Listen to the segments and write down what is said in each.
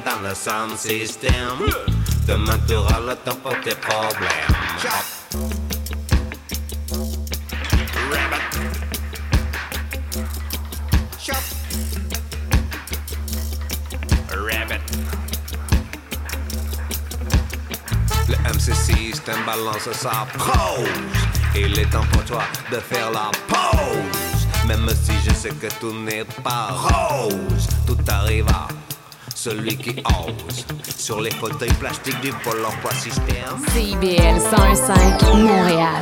dans le sound system. Demain t'auras le temps pour tes problèmes. Rabbit. Shop. Rabbit. Le MC System balance sa pause. Il est temps pour toi de faire la pause. Même si je sais que tout n'est pas rose, tout arrive à celui qui ose. Sur les fauteuils plastiques du Pôle emploi système. CIBL 101.5 Montréal.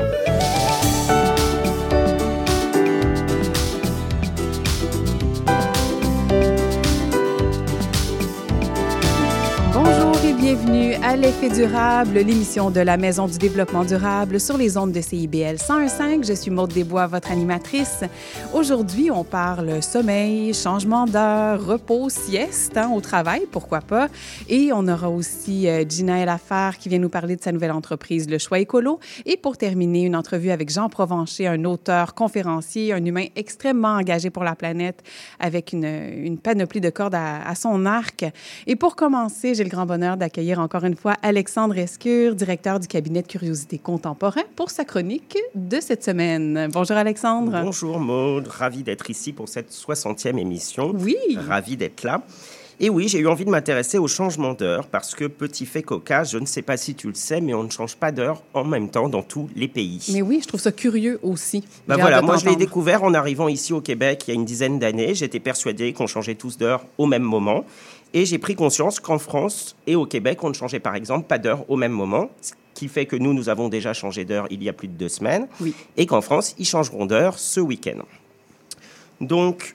Bienvenue à l'Effet durable, l'émission de la Maison du développement durable sur les ondes de CIBL 101.5. Je suis Maude Desbois, votre animatrice. Aujourd'hui, on parle sommeil, changement d'heure, repos, sieste au travail, pourquoi pas. Et on aura aussi Gina Elafer qui vient nous parler de sa nouvelle entreprise, Le Choix Écolo. Et pour terminer, une entrevue avec Jean Provencher, un auteur, conférencier, un humain extrêmement engagé pour la planète avec une panoplie de cordes à son arc. Et pour commencer, j'ai le grand bonheur d'accueillir encore une fois Alexandre Escure, directeur du cabinet de Curiosité Contemporain, pour sa chronique de cette semaine. Bonjour Alexandre. Bonjour Maude, ravi d'être ici pour cette 60e émission. Oui. Ravi d'être là. Et oui, j'ai eu envie de m'intéresser au changement d'heure parce que, petit fait cocasse, je ne sais pas si tu le sais, mais on ne change pas d'heure en même temps dans tous les pays. Mais oui, je trouve ça curieux aussi. Voilà, moi je l'ai découvert en arrivant ici au Québec il y a une dizaine d'années. J'étais persuadé qu'on changeait tous d'heure au même moment. Et j'ai pris conscience qu'en France et au Québec, on ne changeait par exemple pas d'heure au même moment, ce qui fait que nous avons déjà changé d'heure il y a plus de 2 semaines, oui. Et qu'en France, ils changeront d'heure ce week-end. Donc,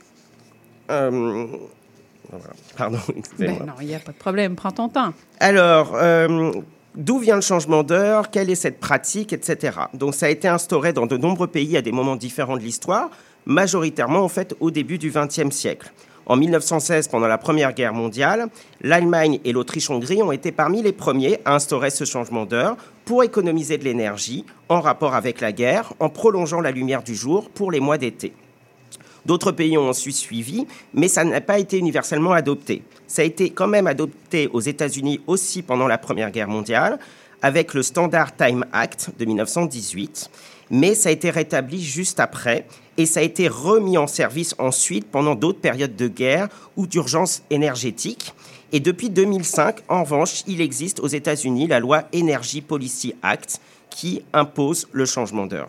pardon, excusez-moi. Ben non, il n'y a pas de problème, prends ton temps. Alors, d'où vient le changement d'heure? Quelle est cette pratique, etc. Donc, ça a été instauré dans de nombreux pays à des moments différents de l'histoire, majoritairement en fait au début du XXe siècle. En 1916, pendant la Première Guerre mondiale, l'Allemagne et l'Autriche-Hongrie ont été parmi les premiers à instaurer ce changement d'heure pour économiser de l'énergie en rapport avec la guerre, en prolongeant la lumière du jour pour les mois d'été. D'autres pays ont ensuite suivi, mais ça n'a pas été universellement adopté. Ça a été quand même adopté aux États-Unis aussi pendant la Première Guerre mondiale, avec le Standard Time Act de 1918, mais ça a été rétabli juste après et ça a été remis en service ensuite pendant d'autres périodes de guerre ou d'urgence énergétique. Et depuis 2005, en revanche, il existe aux États-Unis la loi Energy Policy Act qui impose le changement d'heure.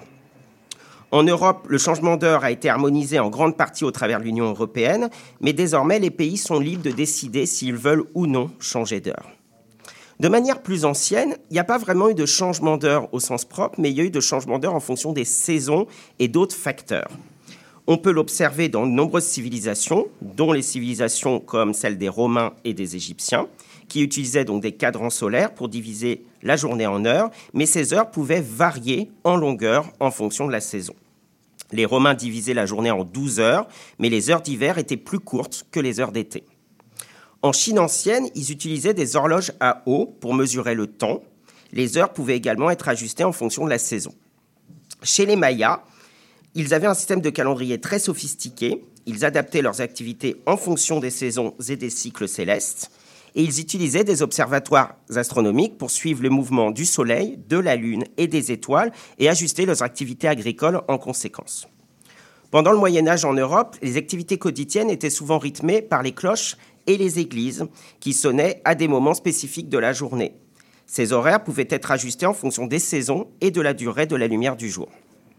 En Europe, le changement d'heure a été harmonisé en grande partie au travers de l'Union européenne, mais désormais, les pays sont libres de décider s'ils veulent ou non changer d'heure. De manière plus ancienne, il n'y a pas vraiment eu de changement d'heure au sens propre, mais il y a eu de changement d'heure en fonction des saisons et d'autres facteurs. On peut l'observer dans de nombreuses civilisations, dont les civilisations comme celle des Romains et des Égyptiens, qui utilisaient donc des cadrans solaires pour diviser la journée en heures, mais ces heures pouvaient varier en longueur en fonction de la saison. Les Romains divisaient la journée en 12 heures, mais les heures d'hiver étaient plus courtes que les heures d'été. En Chine ancienne, ils utilisaient des horloges à eau pour mesurer le temps. Les heures pouvaient également être ajustées en fonction de la saison. Chez les Mayas, ils avaient un système de calendrier très sophistiqué. Ils adaptaient leurs activités en fonction des saisons et des cycles célestes. Et ils utilisaient des observatoires astronomiques pour suivre le mouvement du Soleil, de la Lune et des étoiles et ajuster leurs activités agricoles en conséquence. Pendant le Moyen-Âge en Europe, les activités quotidiennes étaient souvent rythmées par les cloches et les églises qui sonnaient à des moments spécifiques de la journée. Ces horaires pouvaient être ajustés en fonction des saisons et de la durée de la lumière du jour.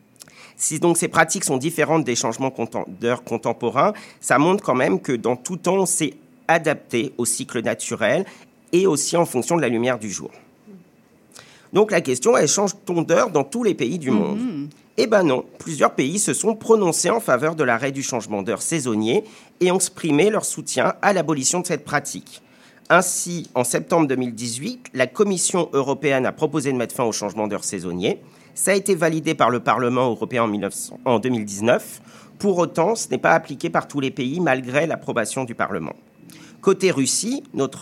Si donc ces pratiques sont différentes des changements d'heure contemporains, ça montre quand même que dans tout temps, on s'est adapté au cycle naturel et aussi en fonction de la lumière du jour. Donc la question est, change-t-on d'heure dans tous les pays du monde ? Eh bien non, plusieurs pays se sont prononcés en faveur de l'arrêt du changement d'heure saisonnier et ont exprimé leur soutien à l'abolition de cette pratique. Ainsi, en septembre 2018, la Commission européenne a proposé de mettre fin au changement d'heure saisonnier. Ça a été validé par le Parlement européen en 2019. Pour autant, ce n'est pas appliqué par tous les pays malgré l'approbation du Parlement. Côté Russie,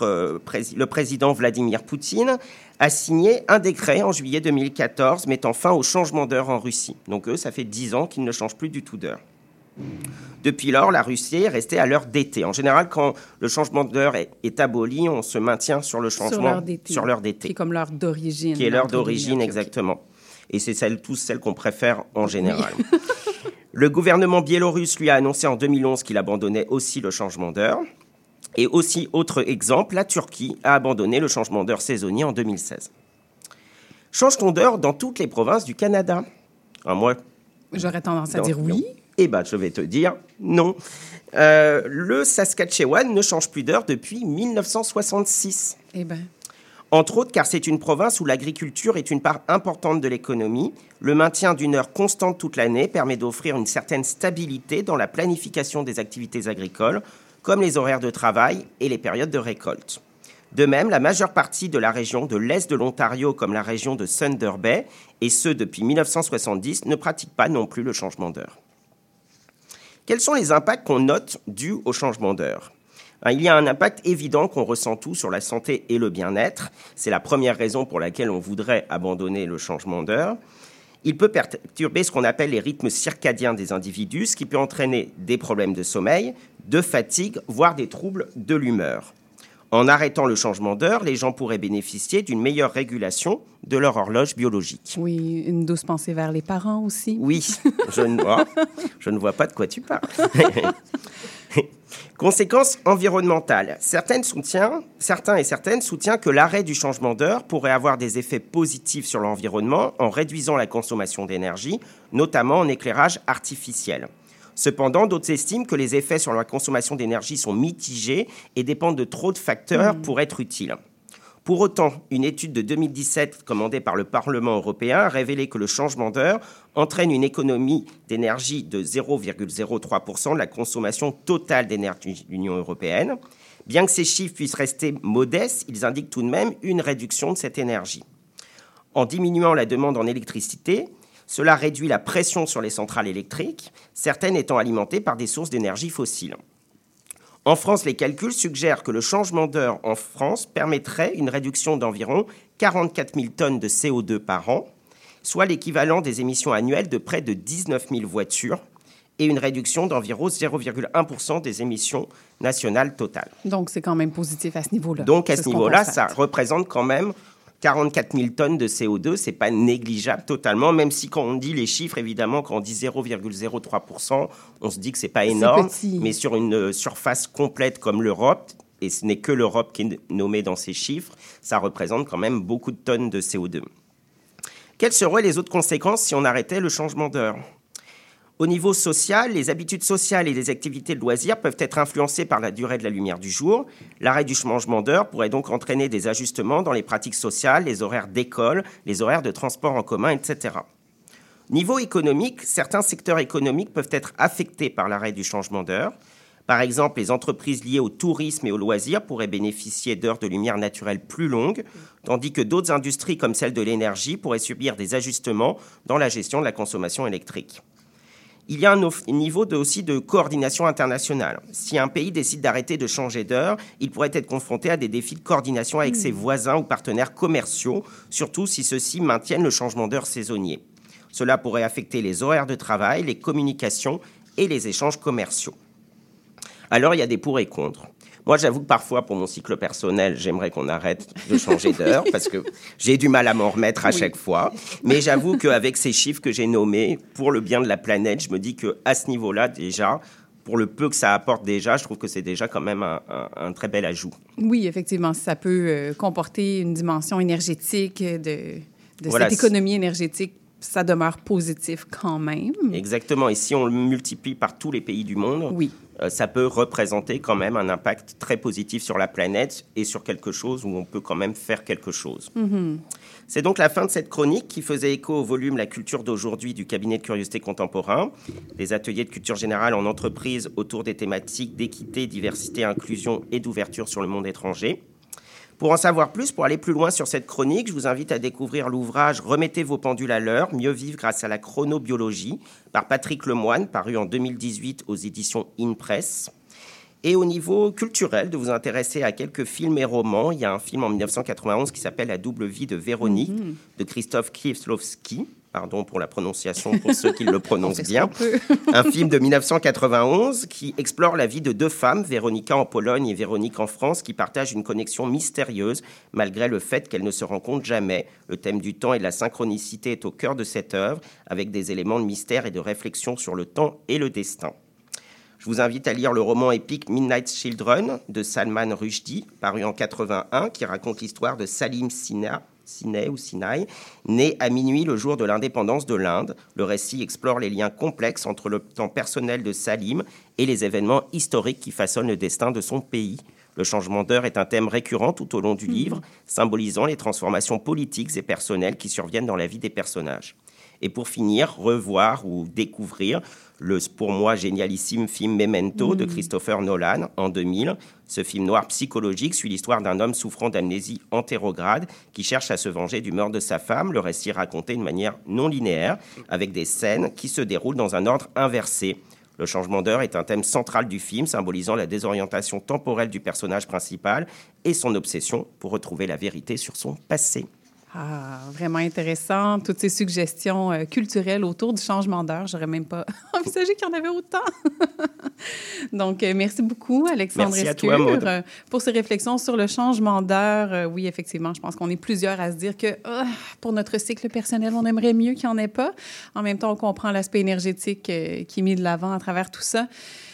le président Vladimir Poutine a signé un décret en juillet 2014 mettant fin au changement d'heure en Russie. Donc eux, ça fait 10 ans qu'ils ne changent plus du tout d'heure. Depuis lors, la Russie est restée à l'heure d'été. En général, quand le changement d'heure est aboli, on se maintient sur le changement sur l'heure d'été. Qui est comme l'heure d'origine. Qui est l'heure d'origine, exactement. Et c'est celle qu'on préfère en général. Oui. Le gouvernement biélorusse, lui, a annoncé en 2011 qu'il abandonnait aussi le changement d'heure. Et aussi, autre exemple, la Turquie a abandonné le changement d'heure saisonnier en 2016. Change-t-on d'heure dans toutes les provinces du Canada? Moi, j'aurais tendance à dire oui. Eh bien, je vais te dire non. Le Saskatchewan ne change plus d'heure depuis 1966. Eh bien. Entre autres, car c'est une province où l'agriculture est une part importante de l'économie. Le maintien d'une heure constante toute l'année permet d'offrir une certaine stabilité dans la planification des activités agricoles, comme les horaires de travail et les périodes de récolte. De même, la majeure partie de la région de l'Est de l'Ontario, comme la région de Thunder Bay, et ce depuis 1970, ne pratiquent pas non plus le changement d'heure. Quels sont les impacts qu'on note dus au changement d'heure? Il y a un impact évident qu'on ressent tous sur la santé et le bien-être. C'est la première raison pour laquelle on voudrait abandonner le changement d'heure. Il peut perturber ce qu'on appelle les rythmes circadiens des individus, ce qui peut entraîner des problèmes de sommeil, de fatigue, voire des troubles de l'humeur. En arrêtant le changement d'heure, les gens pourraient bénéficier d'une meilleure régulation de leur horloge biologique. Oui, une douce pensée vers les parents aussi. Oui, je ne vois pas de quoi tu parles. Conséquences environnementales. Certains et certaines soutiennent que l'arrêt du changement d'heure pourrait avoir des effets positifs sur l'environnement en réduisant la consommation d'énergie, notamment en éclairage artificiel. Cependant, d'autres estiment que les effets sur la consommation d'énergie sont mitigés et dépendent de trop de facteurs pour être utiles. Pour autant, une étude de 2017 commandée par le Parlement européen a révélé que le changement d'heure entraîne une économie d'énergie de 0,03% de la consommation totale d'énergie de l'Union européenne. Bien que ces chiffres puissent rester modestes, ils indiquent tout de même une réduction de cette énergie. En diminuant la demande en électricité, cela réduit la pression sur les centrales électriques, certaines étant alimentées par des sources d'énergie fossiles. En France, les calculs suggèrent que le changement d'heure en France permettrait une réduction d'environ 44 000 tonnes de CO2 par an, soit l'équivalent des émissions annuelles de près de 19 000 voitures, et une réduction d'environ 0,1% des émissions nationales totales. Donc, c'est quand même positif à ce niveau-là. Donc, à ce niveau-là, ça représente quand même 44 000 tonnes de CO2, ce n'est pas négligeable totalement, même si quand on dit les chiffres, évidemment, quand on dit 0,03%, on se dit que ce n'est pas énorme, mais sur une surface complète comme l'Europe, et ce n'est que l'Europe qui est nommée dans ces chiffres, ça représente quand même beaucoup de tonnes de CO2. Quelles seraient les autres conséquences si on arrêtait le changement d'heure ? Au niveau social, les habitudes sociales et les activités de loisirs peuvent être influencées par la durée de la lumière du jour. L'arrêt du changement d'heure pourrait donc entraîner des ajustements dans les pratiques sociales, les horaires d'école, les horaires de transport en commun, etc. Niveau économique, certains secteurs économiques peuvent être affectés par l'arrêt du changement d'heure. Par exemple, les entreprises liées au tourisme et aux loisirs pourraient bénéficier d'heures de lumière naturelle plus longues, tandis que d'autres industries comme celle de l'énergie pourraient subir des ajustements dans la gestion de la consommation électrique. Il y a un niveau aussi de coordination internationale. Si un pays décide d'arrêter de changer d'heure, il pourrait être confronté à des défis de coordination avec ses voisins ou partenaires commerciaux, surtout si ceux-ci maintiennent le changement d'heure saisonnier. Cela pourrait affecter les horaires de travail, les communications et les échanges commerciaux. Alors, il y a des pour et contre. Moi, j'avoue que parfois, pour mon cycle personnel, j'aimerais qu'on arrête de changer d'heure parce que j'ai du mal à m'en remettre à chaque fois. Mais j'avoue qu'avec ces chiffres que j'ai nommés, pour le bien de la planète, je me dis qu'à ce niveau-là, déjà, pour le peu que ça apporte déjà, je trouve que c'est déjà quand même un très bel ajout. Oui, effectivement, ça peut comporter une dimension énergétique de cette économie énergétique. Ça demeure positif quand même. Exactement. Et si on le multiplie par tous les pays du monde, ça peut représenter quand même un impact très positif sur la planète et sur quelque chose où on peut quand même faire quelque chose. Mm-hmm. C'est donc la fin de cette chronique qui faisait écho au volume La culture d'aujourd'hui du cabinet de curiosité contemporain, des ateliers de culture générale en entreprise autour des thématiques d'équité, diversité, inclusion et d'ouverture sur le monde étranger. Pour en savoir plus, pour aller plus loin sur cette chronique, je vous invite à découvrir l'ouvrage « Remettez vos pendules à l'heure, mieux vivre grâce à la chronobiologie » par Patrick Lemoine, paru en 2018 aux éditions InPress. Et au niveau culturel, de vous intéresser à quelques films et romans. Il y a un film en 1991 qui s'appelle « La double vie de Véronique » de Christophe Kieslowski. pardon pour la prononciation pour ceux qui le prononcent bien, un film de 1991 qui explore la vie de deux femmes, Véronika en Pologne et Véronique en France, qui partagent une connexion mystérieuse malgré le fait qu'elles ne se rencontrent jamais. Le thème du temps et de la synchronicité est au cœur de cette œuvre, avec des éléments de mystère et de réflexion sur le temps et le destin. Je vous invite à lire le roman épique Midnight Children de Salman Rushdie, paru en 81, qui raconte l'histoire de Salim Sinai, né à minuit le jour de l'indépendance de l'Inde. Le récit explore les liens complexes entre le temps personnel de Salim et les événements historiques qui façonnent le destin de son pays. Le changement d'heure est un thème récurrent tout au long du livre, symbolisant les transformations politiques et personnelles qui surviennent dans la vie des personnages. Et pour finir, revoir ou découvrir le, pour moi, génialissime film Memento de Christopher Nolan en 2000. Ce film noir psychologique suit l'histoire d'un homme souffrant d'amnésie antérograde qui cherche à se venger du meurtre de sa femme. Le récit est raconté de manière non linéaire, avec des scènes qui se déroulent dans un ordre inversé. Le changement d'heure est un thème central du film, symbolisant la désorientation temporelle du personnage principal et son obsession pour retrouver la vérité sur son passé. Ah, vraiment intéressant. Toutes ces suggestions culturelles autour du changement d'heure. J'aurais même pas envisagé qu'il y en avait autant. Donc, merci beaucoup, Alexandre Escure, toi, Maud, pour ces réflexions sur le changement d'heure. Oui, effectivement, je pense qu'on est plusieurs à se dire que pour notre cycle personnel, on aimerait mieux qu'il n'y en ait pas. En même temps, on comprend l'aspect énergétique qui est mis de l'avant à travers tout ça.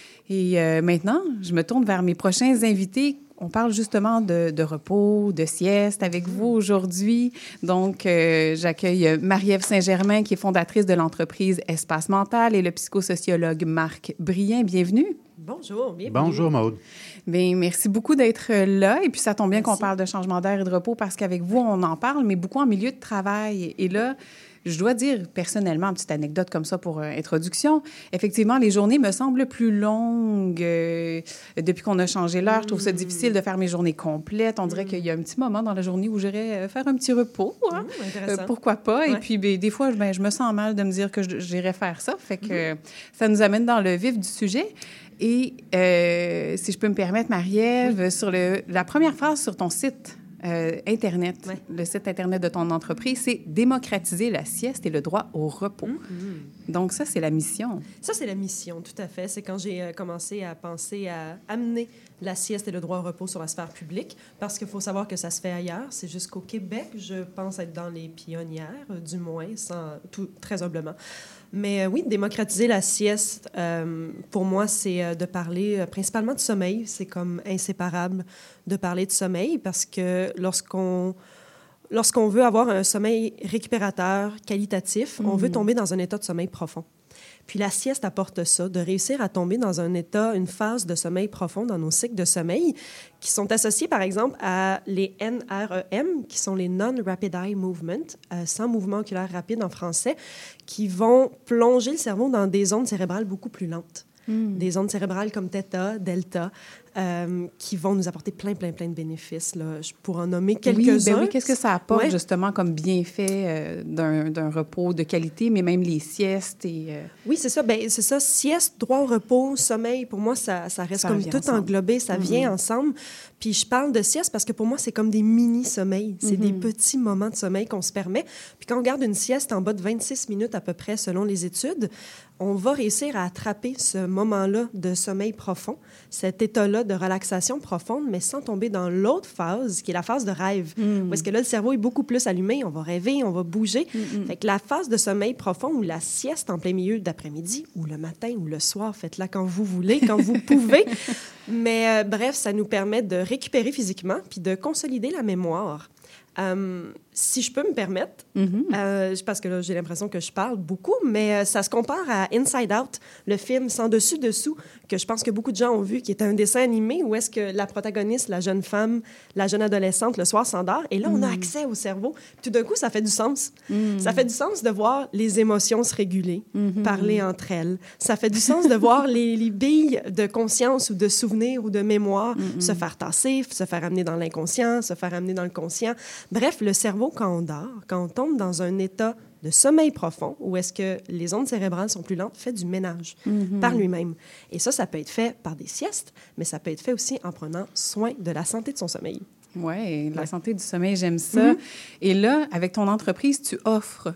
Et maintenant, je me tourne vers mes prochains invités. On parle justement de repos, de sieste avec vous aujourd'hui. Donc, j'accueille Marie-Ève Saint-Germain, qui est fondatrice de l'entreprise Espace Mental, et le psychosociologue Marc Brien. Bienvenue. Bonjour, bienvenue. Bonjour, Maude. Bien, merci beaucoup d'être là. Et puis, ça tombe bien qu'on parle de changement d'air et de repos parce qu'avec vous, on en parle, mais beaucoup en milieu de travail. Et là, je dois dire personnellement, une petite anecdote comme ça pour introduction. Effectivement, les journées me semblent plus longues depuis qu'on a changé l'heure. Je trouve ça difficile de faire mes journées complètes. On dirait qu'il y a un petit moment dans la journée où j'irais faire un petit repos. Hein? Pourquoi pas? Ouais. Et puis, des fois, je me sens mal de me dire que j'irais faire ça. Fait que ça nous amène dans le vif du sujet. Et si je peux me permettre, Marie-Ève, sur la première phrase sur ton site Internet, le site Internet de ton entreprise, c'est « Démocratiser la sieste et le droit au repos ». Donc, ça, c'est la mission. Ça, c'est la mission, tout à fait. C'est quand j'ai commencé à penser à amener la sieste et le droit au repos sur la sphère publique, parce qu'il faut savoir que ça se fait ailleurs. C'est jusqu'au Québec, je pense être dans les pionnières, du moins, très humblement. Mais oui, démocratiser la sieste, pour moi, c'est de parler principalement de sommeil. C'est comme inséparable de parler de sommeil parce que lorsqu'on veut avoir un sommeil récupérateur, qualitatif, on veut tomber dans un état de sommeil profond. Puis la sieste apporte ça, de réussir à tomber dans un état, une phase de sommeil profond dans nos cycles de sommeil qui sont associés, par exemple, à les NREM, qui sont les Non-Rapid Eye Movement, sans mouvement oculaire rapide en français, qui vont plonger le cerveau dans des ondes cérébrales beaucoup plus lentes. Des ondes cérébrales comme Theta, Delta, qui vont nous apporter plein de bénéfices. Là. Je pourrais en nommer quelques-uns. Oui, qu'est-ce que ça apporte justement comme bienfait d'un repos de qualité, mais même les siestes et... Oui, c'est ça. C'est ça. Sieste, droit au repos, sommeil, pour moi, ça reste comme tout ensemble. Englobé, ça vient ensemble. Puis je parle de sieste parce que pour moi, c'est comme des mini-sommeils. C'est des petits moments de sommeil qu'on se permet. Puis quand on garde une sieste en bas de 26 minutes à peu près, selon les études, on va réussir à attraper ce moment-là de sommeil profond, cet état-là de relaxation profonde, mais sans tomber dans l'autre phase, qui est la phase de rêve. Où est-ce que là, le cerveau est beaucoup plus allumé, on va rêver, on va bouger. Fait que la phase de sommeil profond ou la sieste en plein milieu d'après-midi, ou le matin, ou le soir, faites-la quand vous voulez, quand vous pouvez. Mais bref, ça nous permet de récupérer physiquement puis de consolider la mémoire. Si je peux me permettre, parce que là, j'ai l'impression que je parle beaucoup, mais ça se compare à Inside Out, le film sans dessus-dessous, que je pense que beaucoup de gens ont vu, qui est un dessin animé où est-ce que la protagoniste, la jeune femme, la jeune adolescente, le soir s'endort, et là, on a accès au cerveau. Puis tout d'un coup, ça fait du sens. Ça fait du sens de voir les émotions se réguler, parler entre elles. Ça fait du sens de voir les billes de conscience ou de souvenir ou de mémoire se faire tasser, se faire amener dans l'inconscient, se faire amener dans le conscient. Bref, le cerveau, quand on dort, quand on tombe dans un état de sommeil profond, où est-ce que les ondes cérébrales sont plus lentes, fait du ménage par lui-même. Et ça peut être fait par des siestes, mais ça peut être fait aussi en prenant soin de la santé de son sommeil. Oui, la santé du sommeil, j'aime ça. Et là, avec ton entreprise, tu offres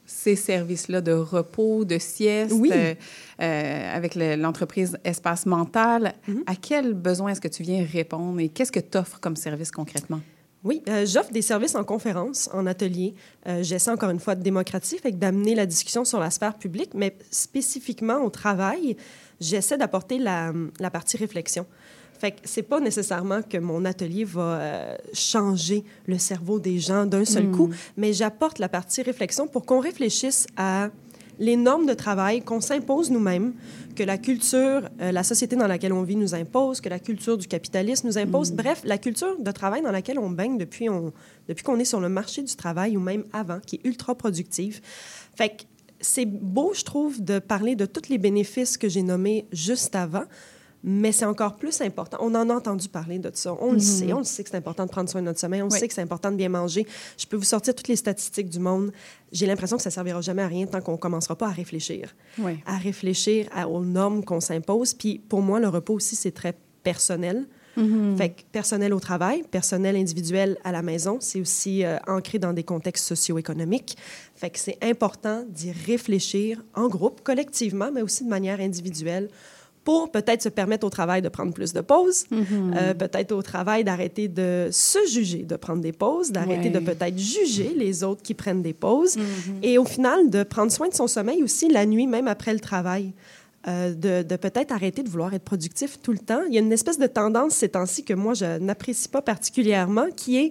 ces services-là de repos, de sieste, oui. Avec l'entreprise Espace Mental. À quel besoin est-ce que tu viens répondre et qu'est-ce que tu offres comme service concrètement? Oui, j'offre des services en conférence, en atelier. J'essaie encore une fois de démocratiser, fait que d'amener la discussion sur la sphère publique, mais spécifiquement au travail, j'essaie d'apporter la partie réflexion. Fait que c'est pas nécessairement que mon atelier va changer le cerveau des gens d'un seul coup, mais j'apporte la partie réflexion pour qu'on réfléchisse à les normes de travail qu'on s'impose nous-mêmes, que la culture, la société dans laquelle on vit nous impose, que la culture du capitalisme nous impose. Bref, la culture de travail dans laquelle on baigne depuis qu'on est sur le marché du travail ou même avant, qui est ultra productive. Fait que c'est beau, je trouve, de parler de tous les bénéfices que j'ai nommés juste avant, mais c'est encore plus important. On en a entendu parler de ça. On le sait que c'est important de prendre soin de notre sommeil. On sait que c'est important de bien manger. Je peux vous sortir toutes les statistiques du monde. J'ai l'impression que ça ne servira jamais à rien tant qu'on ne commencera pas à réfléchir. Oui. À réfléchir aux normes qu'on s'impose. Puis pour moi, le repos aussi, c'est très personnel. Fait que personnel au travail, personnel individuel à la maison, c'est aussi ancré dans des contextes socio-économiques. Fait que c'est important d'y réfléchir en groupe, collectivement, mais aussi de manière individuelle, pour peut-être se permettre au travail de prendre plus de pauses, peut-être au travail d'arrêter de se juger, de prendre des pauses, d'arrêter de peut-être juger les autres qui prennent des pauses, et au final, de prendre soin de son sommeil aussi la nuit, même après le travail, de peut-être arrêter de vouloir être productif tout le temps. Il y a une espèce de tendance ces temps-ci que moi, je n'apprécie pas particulièrement, qui est...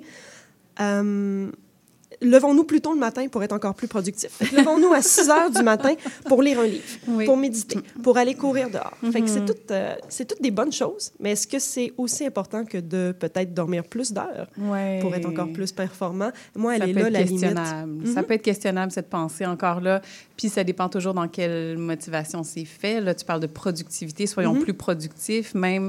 levons-nous plus tôt le matin pour être encore plus productifs. Levons-nous à 6 heures du matin pour lire un livre, pour méditer, pour aller courir dehors. Fait que c'est toutes des bonnes choses, mais est-ce que c'est aussi important que de peut-être dormir plus d'heures pour être encore plus performant? Moi, elle est là, la limite. Ça peut être questionnable, cette pensée, encore là. Puis ça dépend toujours dans quelle motivation c'est fait. Là, tu parles de productivité. Soyons plus productifs, même...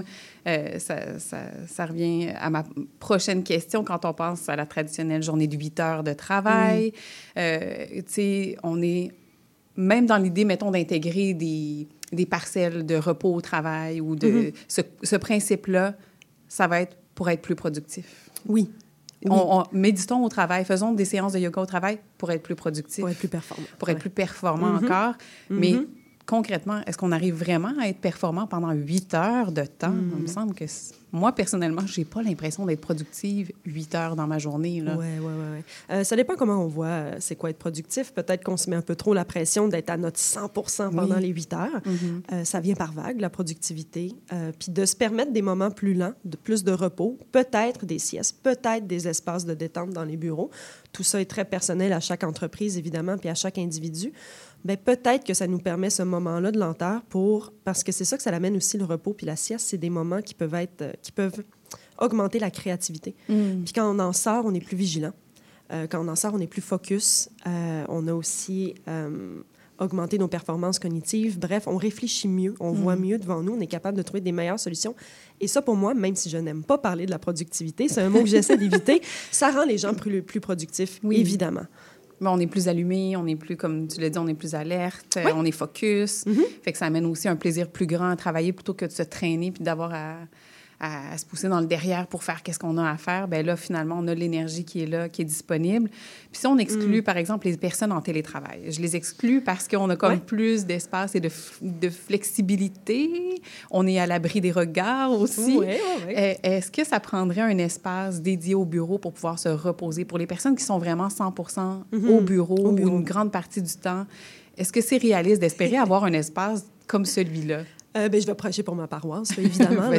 ça revient à ma prochaine question quand on pense à la traditionnelle journée de 8 heures de travail. Tu sais, on est même dans l'idée, mettons, d'intégrer des parcelles de repos au travail ou de ce principe-là, ça va être pour être plus productif. Oui. Méditons au travail, faisons des séances de yoga au travail pour être plus productif. Pour être plus performant. Pour être plus performant encore. Mais concrètement, est-ce qu'on arrive vraiment à être performant pendant 8 heures de temps? Il me semble que moi, personnellement, je n'ai pas l'impression d'être productive 8 heures dans ma journée. Oui. Ça dépend comment on voit c'est quoi être productif. Peut-être qu'on se met un peu trop la pression d'être à notre 100% pendant les 8 heures. Ça vient par vague, la productivité. Puis de se permettre des moments plus lents, plus de repos, peut-être des siestes, peut-être des espaces de détente dans les bureaux. Tout ça est très personnel à chaque entreprise, évidemment, puis à chaque individu. Bien, peut-être que ça nous permet ce moment-là de lenteur parce que c'est ça que ça l'amène aussi, le repos puis la sieste, c'est des moments qui peuvent augmenter la créativité. Puis quand on en sort, on est plus vigilant. Quand on en sort, on est plus focus. On a aussi augmenté nos performances cognitives. Bref, on réfléchit mieux, on voit mieux devant nous, on est capable de trouver des meilleures solutions. Et ça, pour moi, même si je n'aime pas parler de la productivité, c'est un mot que j'essaie d'éviter, ça rend les gens plus productifs, évidemment. Mais on est plus allumé, on est plus, comme tu l'as dit, on est plus alerte, on est focus. Fait que ça amène aussi un plaisir plus grand à travailler plutôt que de se traîner puis d'avoir à se pousser dans le derrière pour faire qu'est-ce qu'on a à faire. Bien là, finalement, on a l'énergie qui est là, qui est disponible. Puis si on exclut, par exemple, les personnes en télétravail, je les exclus parce qu'on a comme plus d'espace et de flexibilité. On est à l'abri des regards aussi. Est-ce que ça prendrait un espace dédié au bureau pour pouvoir se reposer? Pour les personnes qui sont vraiment 100% au bureau ou une grande partie du temps, est-ce que c'est réaliste d'espérer avoir un espace comme celui-là? Je vais prêcher pour ma paroisse, évidemment.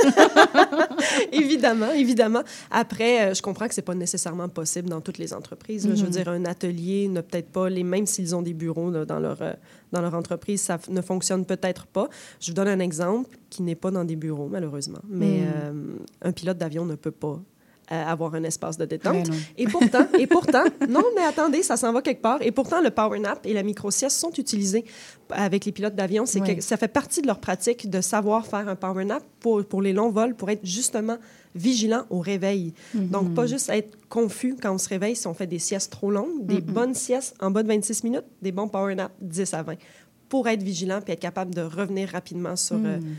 Évidemment. Après, je comprends que ce n'est pas nécessairement possible dans toutes les entreprises. Je veux dire, un atelier n'a peut-être pas même s'ils ont des bureaux dans leur entreprise, ça ne fonctionne peut-être pas. Je vous donne un exemple qui n'est pas dans des bureaux, malheureusement. Mais un pilote d'avion ne peut pas avoir un espace de détente. Et pourtant, non, mais attendez, ça s'en va quelque part. Et pourtant, le power nap et la micro-sieste sont utilisés avec les pilotes d'avion. Ça fait partie de leur pratique de savoir faire un power nap pour les longs vols, pour être justement vigilant au réveil. Donc, pas juste être confus quand on se réveille si on fait des siestes trop longues, des bonnes siestes en bas de 26 minutes, des bons power naps 10 à 20, pour être vigilant et être capable de revenir rapidement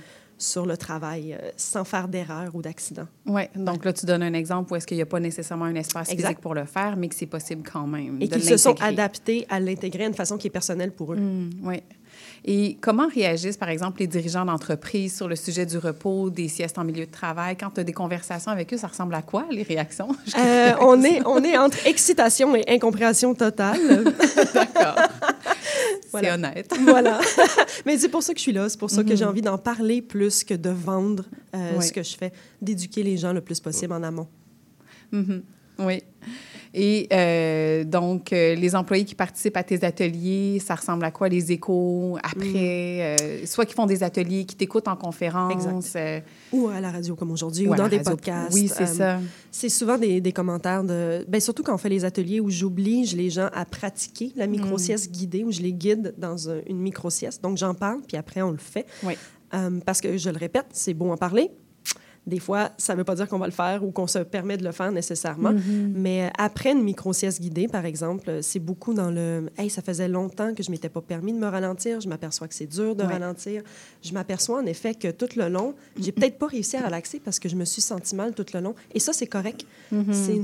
sur le travail sans faire d'erreur ou d'accident. Oui, donc là, tu donnes un exemple où est-ce qu'il n'y a pas nécessairement un espace physique pour le faire, mais que c'est possible quand même. Et qu'ils se sont adaptés à l'intégrer d'une façon qui est personnelle pour eux. Oui. Et comment réagissent, par exemple, les dirigeants d'entreprise sur le sujet du repos, des siestes en milieu de travail? Quand tu as des conversations avec eux, ça ressemble à quoi, les réactions? On est entre excitation et incompréhension totale. D'accord. Voilà. C'est honnête. Voilà. Mais c'est pour ça que je suis là. C'est pour ça que j'ai envie d'en parler plus que de vendre ce que je fais, d'éduquer les gens le plus possible en amont. Oui. Et donc, les employés qui participent à tes ateliers, ça ressemble à quoi, les échos après? Soit qui font des ateliers, qui t'écoutent en conférence. Ou à la radio comme aujourd'hui, ou dans des podcasts. Oui, c'est ça. C'est souvent des commentaires de... Bien, surtout quand on fait les ateliers où j'oblige les gens à pratiquer la micro-sieste guidée, où je les guide dans une micro-sieste. Donc, j'en parle, puis après, on le fait. Oui. Parce que, je le répète, c'est beau en parler. Des fois, ça ne veut pas dire qu'on va le faire ou qu'on se permet de le faire nécessairement. Mais après une micro-sieste guidée, par exemple, c'est beaucoup dans le « Hey, ça faisait longtemps que je ne m'étais pas permis de me ralentir. Je m'aperçois que c'est dur de ralentir. » Je m'aperçois en effet que tout le long, j'ai peut-être pas réussi à relaxer parce que je me suis sentie mal tout le long. Et ça, c'est correct. C'est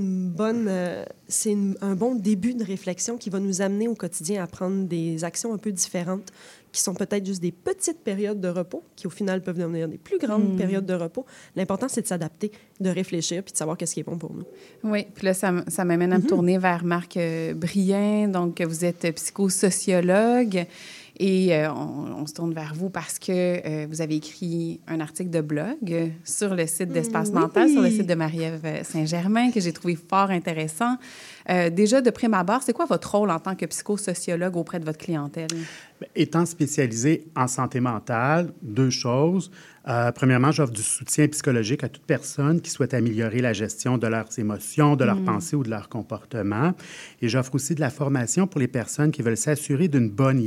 un bon début de réflexion qui va nous amener au quotidien à prendre des actions un peu différentes, qui sont peut-être juste des petites périodes de repos, qui au final peuvent devenir des plus grandes périodes de repos. L'important, c'est de s'adapter, de réfléchir, puis de savoir qu'est-ce qui est bon pour nous. Oui, puis là, ça m'amène à me tourner vers Marc Brien. Donc, vous êtes psychosociologue et on se tourne vers vous parce que vous avez écrit un article de blog sur le site d'Espace Mental, sur le site de Marie-Ève Saint-Germain, que j'ai trouvé fort intéressant. Déjà, de prime abord, c'est quoi votre rôle en tant que psychosociologue auprès de votre clientèle? Étant spécialisé en santé mentale, 2 choses. Premièrement, j'offre du soutien psychologique à toute personne qui souhaite améliorer la gestion de leurs émotions, de leurs pensées ou de leur comportement. Et j'offre aussi de la formation pour les personnes qui veulent s'assurer d'une bonne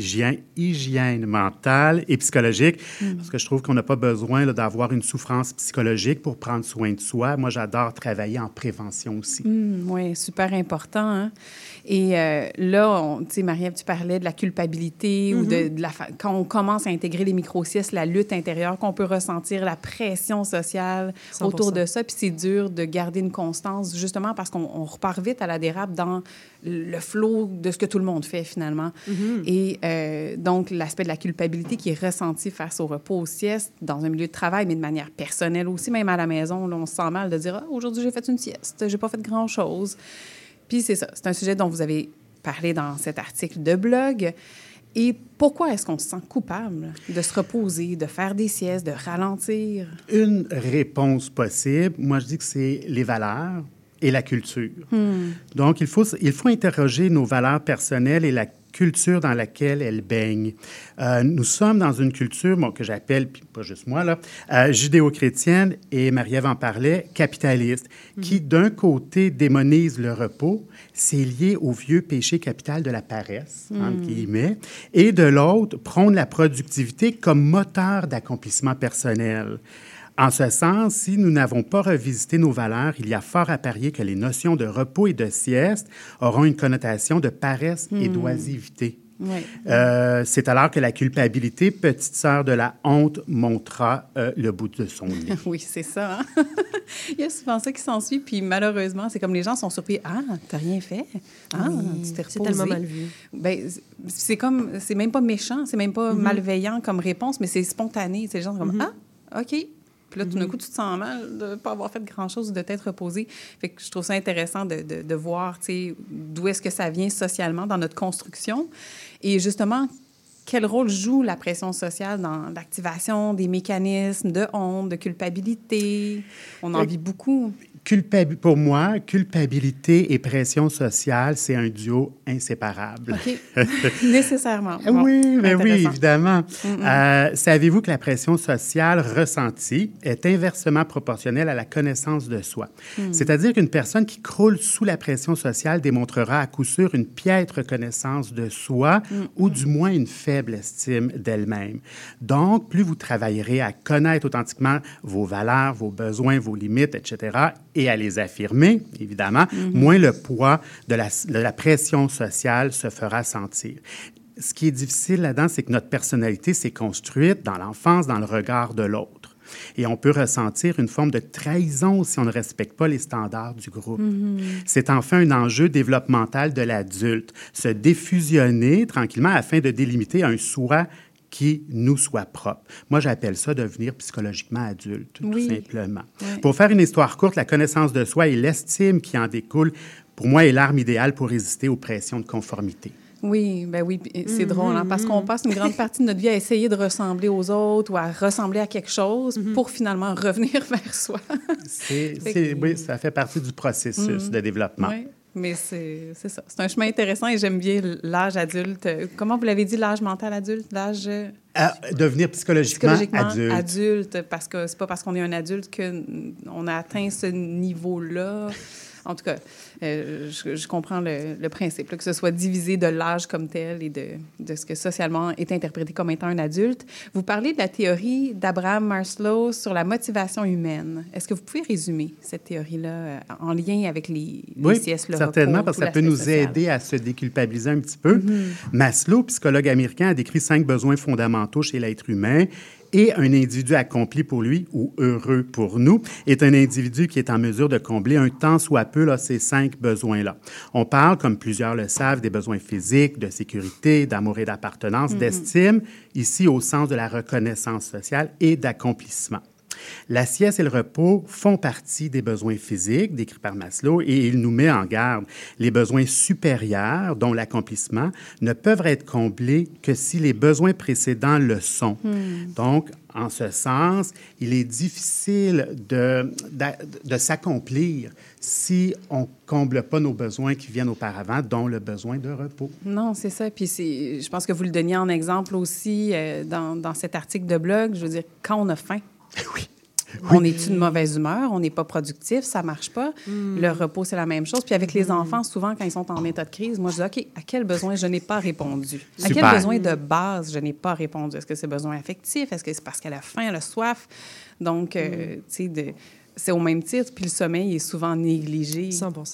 hygiène mentale et psychologique, parce que je trouve qu'on n'a pas besoin d'avoir une souffrance psychologique pour prendre soin de soi. Moi, j'adore travailler en prévention aussi. Oui, super important. Hein? Et là, tu sais, Marie-Ève, tu parlais de la culpabilité ou quand on commence à intégrer les micro-siestes, la lutte intérieure, qu'on peut ressentir, la pression sociale 100%. Autour de ça. Puis c'est dur de garder une constance, justement parce qu'on repart vite à la dérape dans le flot de ce que tout le monde fait, finalement. Et donc, l'aspect de la culpabilité qui est ressenti face au repos, aux siestes, dans un milieu de travail, mais de manière personnelle aussi, même à la maison, là, on se sent mal de dire « aujourd'hui, j'ai fait une sieste, j'ai pas fait grand-chose ». Puis c'est ça, c'est un sujet dont vous avez parlé dans cet article de blog. Et pourquoi est-ce qu'on se sent coupable de se reposer, de faire des siestes, de ralentir? Une réponse possible, moi je dis que c'est les valeurs et la culture. Donc, il faut interroger nos valeurs personnelles et la culture dans laquelle elles baignent. Nous sommes dans une culture que j'appelle, puis pas juste moi, là, judéo-chrétienne, et Marie-Ève en parlait, capitaliste, qui d'un côté démonise le repos, c'est lié au vieux péché capital de la paresse, entre guillemets, et de l'autre, prône la productivité comme moteur d'accomplissement personnel. En ce sens, si nous n'avons pas revisité nos valeurs, il y a fort à parier que les notions de repos et de sieste auront une connotation de paresse et d'oisiveté. Oui. C'est alors que la culpabilité, petite sœur de la honte, montrera le bout de son nez. Oui, c'est ça. Hein? Il y a souvent ça qui s'ensuit, puis malheureusement, c'est comme les gens sont surpris. « Ah, t'as rien fait? Ah, tu t'es reposé. » C'est tellement mal vu. Bien, c'est même pas méchant, c'est même pas malveillant comme réponse, mais c'est spontané. Les gens sont comme « Ah, OK. » Puis là, tout d'un coup, tu te sens mal de ne pas avoir fait grand-chose ou de t'être reposé. Fait que je trouve ça intéressant de voir, tu sais, d'où est-ce que ça vient socialement dans notre construction. Et justement, quel rôle joue la pression sociale dans l'activation des mécanismes de honte, de culpabilité? On en vit beaucoup. Pour moi, culpabilité et pression sociale, c'est un duo inséparable. OK. Nécessairement. Bon, oui, mais oui, évidemment. Savez-vous que la pression sociale ressentie est inversement proportionnelle à la connaissance de soi? C'est-à-dire qu'une personne qui croule sous la pression sociale démontrera à coup sûr une piètre connaissance de soi ou du moins une faible estime d'elle-même. Donc, plus vous travaillerez à connaître authentiquement vos valeurs, vos besoins, vos limites, etc., et à les affirmer, évidemment, moins le poids de la pression sociale se fera sentir. ce qui est difficile là-dedans, c'est que notre personnalité s'est construite dans l'enfance, dans le regard de l'autre. Et on peut ressentir une forme de trahison si on ne respecte pas les standards du groupe. C'est enfin un enjeu développemental de l'adulte, se défusionner tranquillement afin de délimiter un soi qui nous soit propre. Moi, j'appelle ça devenir psychologiquement adulte, tout simplement. Oui. Pour faire une histoire courte, la connaissance de soi et l'estime qui en découle, pour moi, est l'arme idéale pour résister aux pressions de conformité. Oui, ben oui, c'est drôle, hein, parce qu'on passe une grande partie de notre vie à essayer de ressembler aux autres ou à ressembler à quelque chose pour finalement revenir vers soi. Oui, ça fait partie du processus de développement. Oui, mais c'est ça. C'est un chemin intéressant et j'aime bien l'âge adulte. Comment vous l'avez dit, l'âge mental adulte, l'âge... devenir psychologiquement adulte, parce que c'est pas parce qu'on est un adulte qu'on a atteint ce niveau-là. En tout cas, je comprends le principe, là, que ce soit divisé de l'âge comme tel et de ce que socialement est interprété comme étant un adulte. Vous parlez de la théorie d'Abraham Maslow sur la motivation humaine. Est-ce que vous pouvez résumer cette théorie-là en lien avec les CS, le certainement, repos, parce que ça peut nous aider à se déculpabiliser un petit peu. Maslow, psychologue américain, a décrit 5 besoins fondamentaux chez l'être humain. Et un individu accompli pour lui, ou heureux pour nous, est un individu qui est en mesure de combler un tant soit peu ces 5 besoins-là. On parle, comme plusieurs le savent, des besoins physiques, de sécurité, d'amour et d'appartenance, d'estime, ici au sens de la reconnaissance sociale et d'accomplissement. La sieste et le repos font partie des besoins physiques décrits par Maslow et il nous met en garde. Les besoins supérieurs, dont l'accomplissement, ne peuvent être comblés que si les besoins précédents le sont. Donc, en ce sens, il est difficile de s'accomplir si on ne comble pas nos besoins qui viennent auparavant, dont le besoin de repos. Non, c'est ça. Puis je pense que vous le donniez en exemple aussi dans cet article de blog. Je veux dire, quand on a faim, on est de mauvaise humeur, on n'est pas productif, ça ne marche pas. Le repos, c'est la même chose. Puis avec les enfants, souvent, quand ils sont en état de crise, moi, je dis, OK, à quel besoin je n'ai pas répondu? À quel besoin de base je n'ai pas répondu? Est-ce que c'est besoin affectif? Est-ce que c'est parce qu'elle a faim, elle a soif? Donc, tu sais, c'est au même titre. Puis le sommeil est souvent négligé. 100%.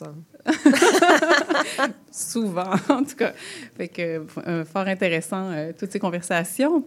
Souvent, en tout cas. Fait que fort intéressant, toutes ces conversations.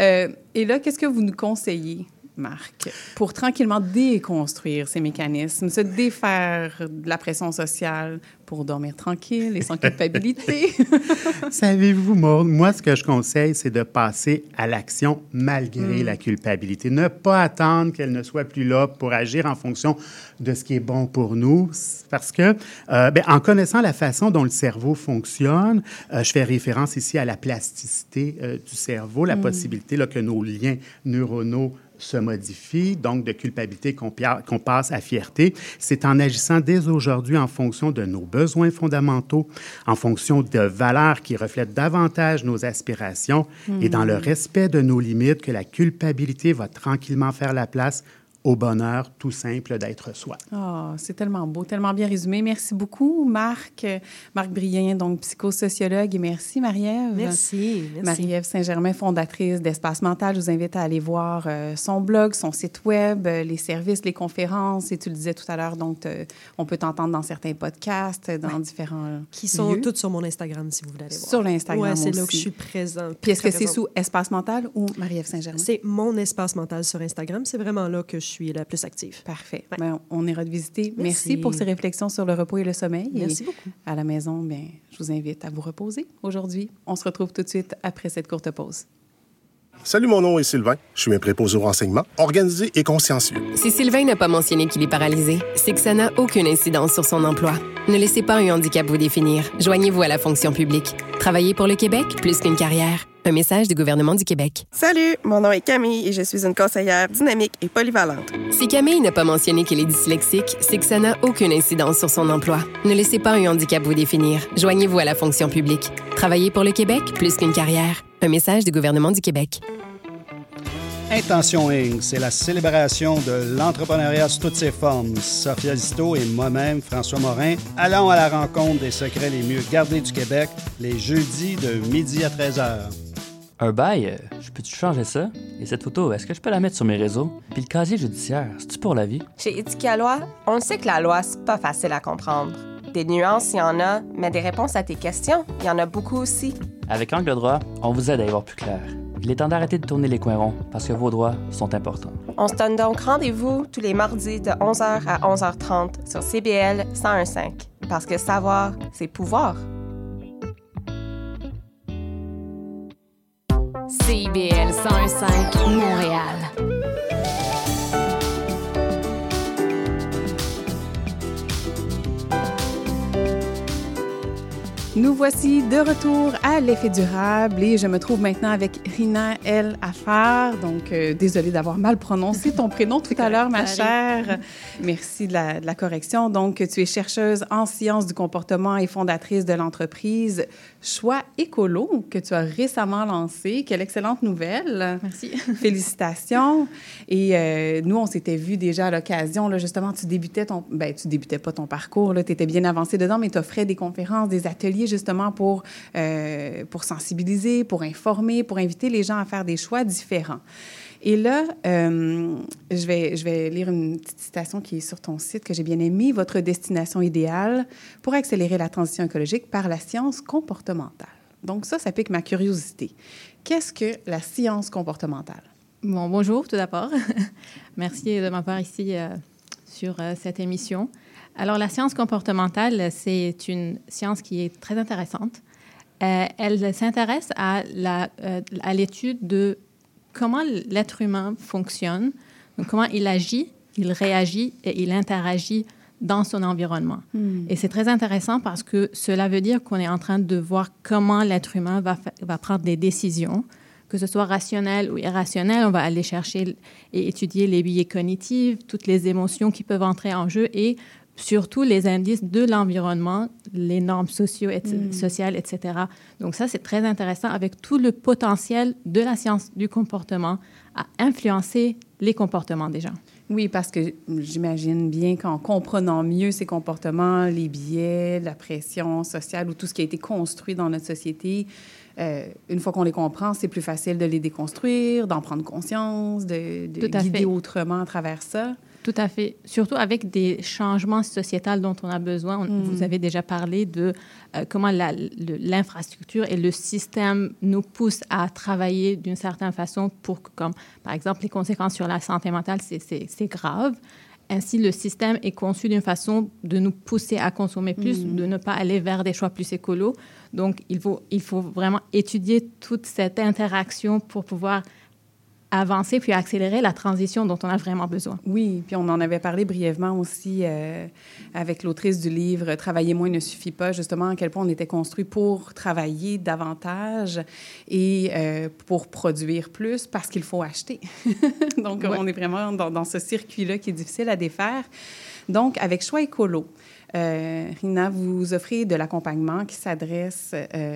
Et là, qu'est-ce que vous nous conseillez, Marc, pour tranquillement déconstruire ces mécanismes, se défaire de la pression sociale pour dormir tranquille et sans culpabilité? Savez-vous, Maude, moi, ce que je conseille, c'est de passer à l'action malgré la culpabilité. Ne pas attendre qu'elle ne soit plus là pour agir en fonction de ce qui est bon pour nous. Parce que, en connaissant la façon dont le cerveau fonctionne, je fais référence ici à la plasticité du cerveau, la possibilité là, que nos liens neuronaux se modifie, donc de culpabilité qu'on passe à fierté. C'est en agissant dès aujourd'hui en fonction de nos besoins fondamentaux, en fonction de valeurs qui reflètent davantage nos aspirations et dans le respect de nos limites que la culpabilité va tranquillement faire la place au bonheur tout simple d'être soi. Oh, c'est tellement beau, tellement bien résumé. Merci beaucoup, Marc. Marc Brien, donc psychosociologue. Et merci, Marie-Ève. Merci. Marie-Ève Saint-Germain, fondatrice d'Espace Mental. Je vous invite à aller voir son blog, son site web, les services, les conférences. Et tu le disais tout à l'heure, donc on peut t'entendre dans certains podcasts, dans différents qui sont lieux. Toutes sur mon Instagram, si vous voulez aller voir. Sur l'Instagram aussi. Oui, c'est là que je suis présente. Puis est-ce que c'est sous Espace Mental ou Marie-Ève Saint-Germain? C'est mon Espace Mental sur Instagram. C'est vraiment là que je suis la plus active. Parfait. Ouais. Bien, on ira te visiter. Merci pour ces réflexions sur le repos et le sommeil. Merci beaucoup. À la maison, bien, je vous invite à vous reposer aujourd'hui. On se retrouve tout de suite après cette courte pause. Salut, mon nom est Sylvain. Je suis un préposé au renseignement, organisé et consciencieux. Si Sylvain n'a pas mentionné qu'il est paralysé, c'est que ça n'a aucune incidence sur son emploi. Ne laissez pas un handicap vous définir. Joignez-vous à la fonction publique. Travailler pour le Québec, plus qu'une carrière. Un message du gouvernement du Québec. Salut, mon nom est Camille et je suis une conseillère dynamique et polyvalente. Si Camille n'a pas mentionné qu'elle est dyslexique, c'est que ça n'a aucune incidence sur son emploi. Ne laissez pas un handicap vous définir. Joignez-vous à la fonction publique. Travailler pour le Québec, plus qu'une carrière. Un message du gouvernement du Québec. Intention Inc., c'est la célébration de l'entrepreneuriat sous toutes ses formes. Sophia Zito et moi-même, François Morin, allons à la rencontre des secrets les mieux gardés du Québec les jeudis de midi à 13h. Un bail, je peux-tu changer ça? Et cette photo, est-ce que je peux la mettre sur mes réseaux? Puis le casier judiciaire, c'est-tu pour la vie? Chez Éthique à loi, on sait que la loi, c'est pas facile à comprendre. Des nuances, il y en a, mais des réponses à tes questions, il y en a beaucoup aussi. Avec Angle droit, on vous aide à y voir plus clair. Il est temps d'arrêter de tourner les coins ronds parce que vos droits sont importants. On se donne donc rendez-vous tous les mardis de 11h à 11h30 sur CBL 101.5. Parce que savoir, c'est pouvoir. CBL 101.5 Montréal. Nous voici de retour à l'effet durable et je me trouve maintenant avec Rina El Affar. Donc, désolée d'avoir mal prononcé ton prénom tout à l'heure, ma chère. Merci de la correction. Donc, tu es chercheuse en sciences du comportement et fondatrice de l'entreprise Choix Écolo que tu as récemment lancée. Quelle excellente nouvelle. Merci. Félicitations. Et nous, on s'était vus déjà à l'occasion. Là, justement, tu débutais pas ton parcours. Tu étais bien avancé dedans, mais tu offrais des conférences, des ateliers justement pour sensibiliser, pour informer, pour inviter les gens à faire des choix différents. Et là, je vais lire une petite citation qui est sur ton site que j'ai bien aimée. « Votre destination idéale pour accélérer la transition écologique par la science comportementale. » Donc ça pique ma curiosité. Qu'est-ce que la science comportementale? Bon, bonjour tout d'abord. Merci de m'avoir ici sur cette émission. Alors, la science comportementale, c'est une science qui est très intéressante. Elle s'intéresse à l'étude de comment l'être humain fonctionne, donc comment il agit, il réagit et il interagit dans son environnement. Et c'est très intéressant parce que cela veut dire qu'on est en train de voir comment l'être humain va prendre des décisions, que ce soit rationnel ou irrationnel. On va aller chercher et étudier les biais cognitifs, toutes les émotions qui peuvent entrer en jeu et surtout les indices de l'environnement, les normes sociales, etc. Donc ça, c'est très intéressant avec tout le potentiel de la science du comportement à influencer les comportements des gens. Oui, parce que j'imagine bien qu'en comprenant mieux ces comportements, les biais, la pression sociale ou tout ce qui a été construit dans notre société, une fois qu'on les comprend, c'est plus facile de les déconstruire, d'en prendre conscience, de guider autrement à travers ça. Tout à fait. Surtout avec des changements sociétaux dont on a besoin. Vous avez déjà parlé de comment l'infrastructure et le système nous poussent à travailler d'une certaine façon pour que, comme par exemple, les conséquences sur la santé mentale, c'est grave. Ainsi, le système est conçu d'une façon de nous pousser à consommer plus, de ne pas aller vers des choix plus écolos. Donc, il faut vraiment étudier toute cette interaction pour pouvoir avancer puis accélérer la transition dont on a vraiment besoin. Oui, puis on en avait parlé brièvement aussi avec l'autrice du livre « Travailler moins ne suffit pas », justement, à quel point on était construit pour travailler davantage et pour produire plus parce qu'il faut acheter. Donc, on est vraiment dans ce circuit-là qui est difficile à défaire. Donc, avec Choix Écolo, Rina, vous offrez de l'accompagnement qui s'adresse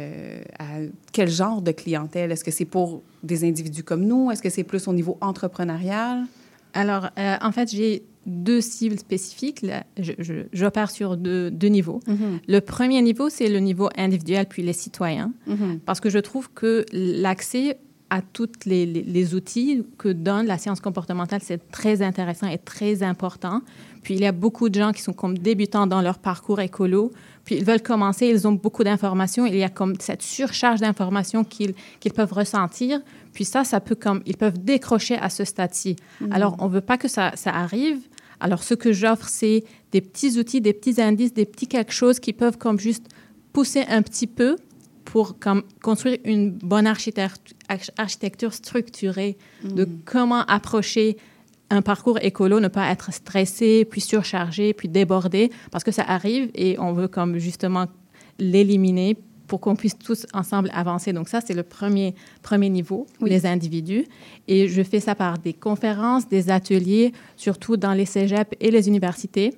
à quel genre de clientèle? Est-ce que c'est pour des individus comme nous? Est-ce que c'est plus au niveau entrepreneurial? Alors, en fait, j'ai deux cibles spécifiques. Là, j'opère sur deux niveaux. Le premier niveau, c'est le niveau individuel, puis les citoyens, parce que je trouve que l'accès à tous les outils que donne la science comportementale, c'est très intéressant et très important. Puis, il y a beaucoup de gens qui sont comme débutants dans leur parcours écolo. Puis, ils veulent commencer, ils ont beaucoup d'informations. Il y a comme cette surcharge d'informations qu'ils peuvent ressentir. Puis ça peut comme... Ils peuvent décrocher à ce stade-ci. Alors, on ne veut pas que ça arrive. Alors, ce que j'offre, c'est des petits outils, des petits indices, des petits quelque chose qui peuvent comme juste pousser un petit peu pour comme construire une bonne architecture structurée de comment approcher un parcours écolo, ne pas être stressé, puis surchargé, puis débordé, parce que ça arrive et on veut comme justement l'éliminer pour qu'on puisse tous ensemble avancer. Donc ça, c'est le premier niveau, les individus. Et je fais ça par des conférences, des ateliers, surtout dans les cégeps et les universités.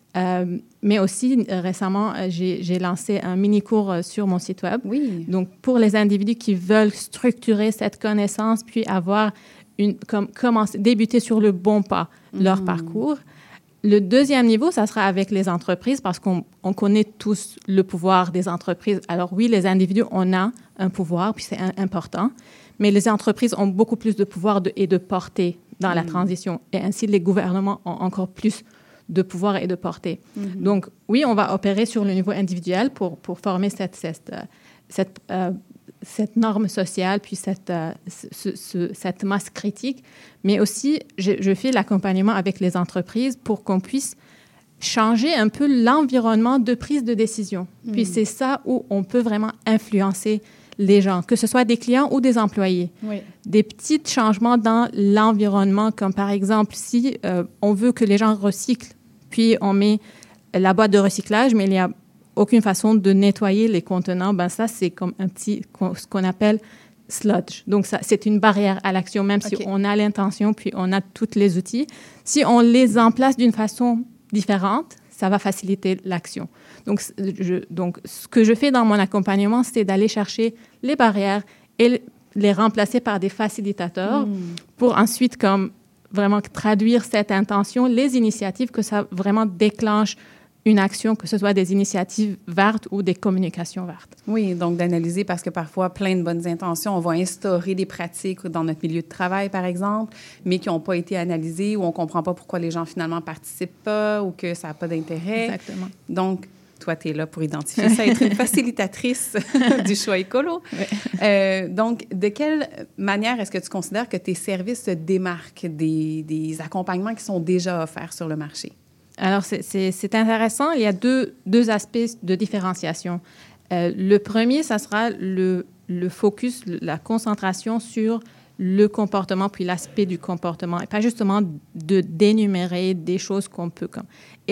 Mais aussi, récemment, j'ai lancé un mini-cours sur mon site web. Oui. Donc, pour les individus qui veulent structurer cette connaissance, puis avoir débuter sur le bon pas leur parcours. Le deuxième niveau, ça sera avec les entreprises parce qu'on connaît tous le pouvoir des entreprises. Alors oui, les individus, on a un pouvoir, puis c'est important, mais les entreprises ont beaucoup plus de pouvoir et de portée dans la transition. Et ainsi, les gouvernements ont encore plus de pouvoir et de portée. Donc oui, on va opérer sur le niveau individuel pour former cette norme sociale, puis cette masse critique. Mais aussi, je fais l'accompagnement avec les entreprises pour qu'on puisse changer un peu l'environnement de prise de décision. Puis c'est ça où on peut vraiment influencer les gens, que ce soit des clients ou des employés. Oui. Des petits changements dans l'environnement, comme par exemple, si on veut que les gens recyclent, puis on met la boîte de recyclage, mais il n'y a aucune façon de nettoyer les contenants, ben ça, c'est comme ce qu'on appelle sludge. Donc, ça, c'est une barrière à l'action, même si on a l'intention, puis on a tous les outils. Si on les en place d'une façon différente, ça va faciliter l'action. Donc, ce que je fais dans mon accompagnement, c'est d'aller chercher les barrières et les remplacer par des facilitateurs pour ensuite comme vraiment traduire cette intention, les initiatives, que ça vraiment déclenche une action, que ce soit des initiatives vertes ou des communications vertes. Oui, donc d'analyser, parce que parfois, plein de bonnes intentions, on va instaurer des pratiques dans notre milieu de travail, par exemple, mais qui n'ont pas été analysées ou on ne comprend pas pourquoi les gens finalement ne participent pas ou que ça n'a pas d'intérêt. Exactement. Donc, toi, tu es là pour identifier ça, être une facilitatrice du choix écolo. Oui. Donc, de quelle manière est-ce que tu considères que tes services se démarquent des accompagnements qui sont déjà offerts sur le marché? Alors, c'est intéressant. Il y a deux aspects de différenciation. Le premier, ça sera le focus, la concentration sur le comportement, puis l'aspect du comportement. Et pas justement d'énumérer des choses qu'on peut, comme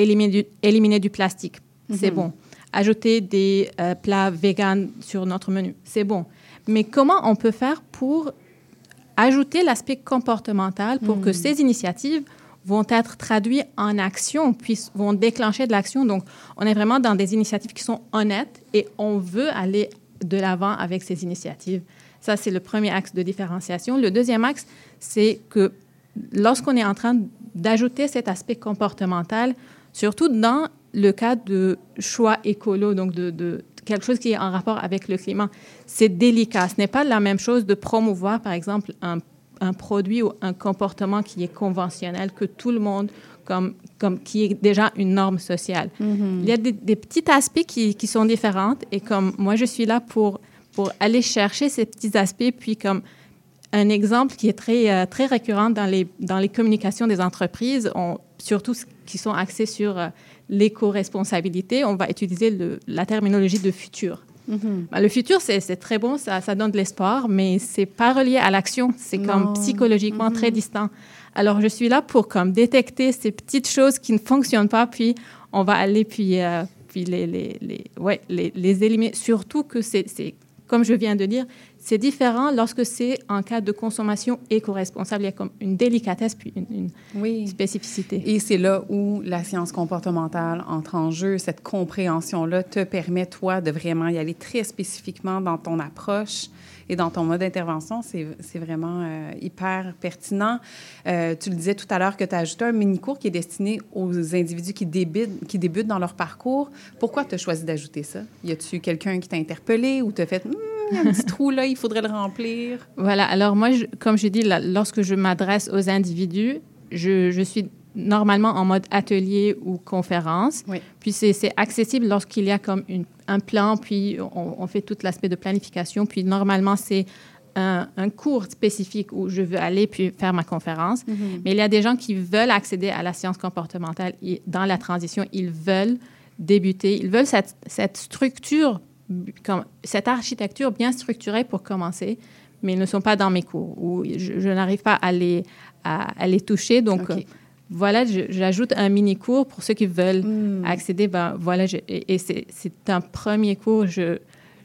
éliminer du plastique. C'est bon. Ajouter des plats véganes sur notre menu. C'est bon. Mais comment on peut faire pour ajouter l'aspect comportemental pour que ces initiatives vont être traduits en action, puis vont déclencher de l'action. Donc, on est vraiment dans des initiatives qui sont honnêtes et on veut aller de l'avant avec ces initiatives. Ça, c'est le premier axe de différenciation. Le deuxième axe, c'est que lorsqu'on est en train d'ajouter cet aspect comportemental, surtout dans le cas de choix écolo, donc de quelque chose qui est en rapport avec le climat, c'est délicat. Ce n'est pas la même chose de promouvoir, par exemple, un produit ou un comportement qui est conventionnel, que tout le monde, comme qui est déjà une norme sociale. Il y a des petits aspects qui sont différents et comme moi, je suis là pour aller chercher ces petits aspects, puis comme un exemple qui est très récurrent dans les communications des entreprises, surtout qui sont axées sur l'éco-responsabilité, on va utiliser la terminologie de futur. Ben, le futur, c'est très bon, ça donne de l'espoir, mais c'est pas relié à l'action. C'est comme psychologiquement très distant. Alors, je suis là pour comme détecter ces petites choses qui ne fonctionnent pas, puis on va aller puis les éliminer. Surtout que c'est comme je viens de dire, c'est différent lorsque c'est en cas de consommation éco-responsable. Il y a comme une délicatesse puis une spécificité. Et c'est là où la science comportementale entre en jeu. Cette compréhension-là te permet, toi, de vraiment y aller très spécifiquement dans ton approche et dans ton mode d'intervention. C'est vraiment hyper pertinent. Tu le disais tout à l'heure que tu as ajouté un mini-cours qui est destiné aux individus qui débutent dans leur parcours. Pourquoi tu as choisi d'ajouter ça? Y a-tu quelqu'un qui t'a interpellé ou t'as fait « un petit trou là, il faudrait le remplir ». Voilà. Alors moi, comme je dis, lorsque je m'adresse aux individus, je suis normalement en mode atelier ou conférence. Oui. Puis c'est accessible lorsqu'il y a comme un plan, puis on fait tout l'aspect de planification. Puis normalement, c'est un cours spécifique où je veux aller puis faire ma conférence. Mais il y a des gens qui veulent accéder à la science comportementale dans la transition. Ils veulent débuter. Ils veulent cette structure, cette architecture bien structurée pour commencer, mais ils ne sont pas dans mes cours où je n'arrive pas à les toucher. Donc, voilà, j'ajoute un mini-cours pour ceux qui veulent accéder. Ben, voilà, et c'est un premier cours. J'ai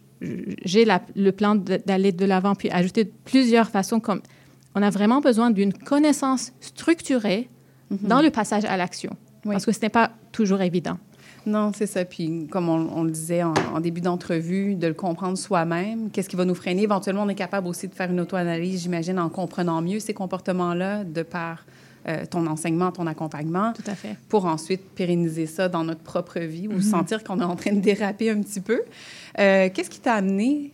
le plan d'aller de l'avant, puis ajouter plusieurs façons. Comme on a vraiment besoin d'une connaissance structurée dans le passage à l'action, parce que ce n'est pas toujours évident. Non, c'est ça. Puis, comme on le disait en début d'entrevue, de le comprendre soi-même, qu'est-ce qui va nous freiner? Éventuellement, on est capable aussi de faire une auto-analyse, j'imagine, en comprenant mieux ces comportements-là de par ton enseignement, ton accompagnement. Tout à fait. Pour ensuite pérenniser ça dans notre propre vie ou sentir qu'on est en train de déraper un petit peu. Qu'est-ce qui t'a amené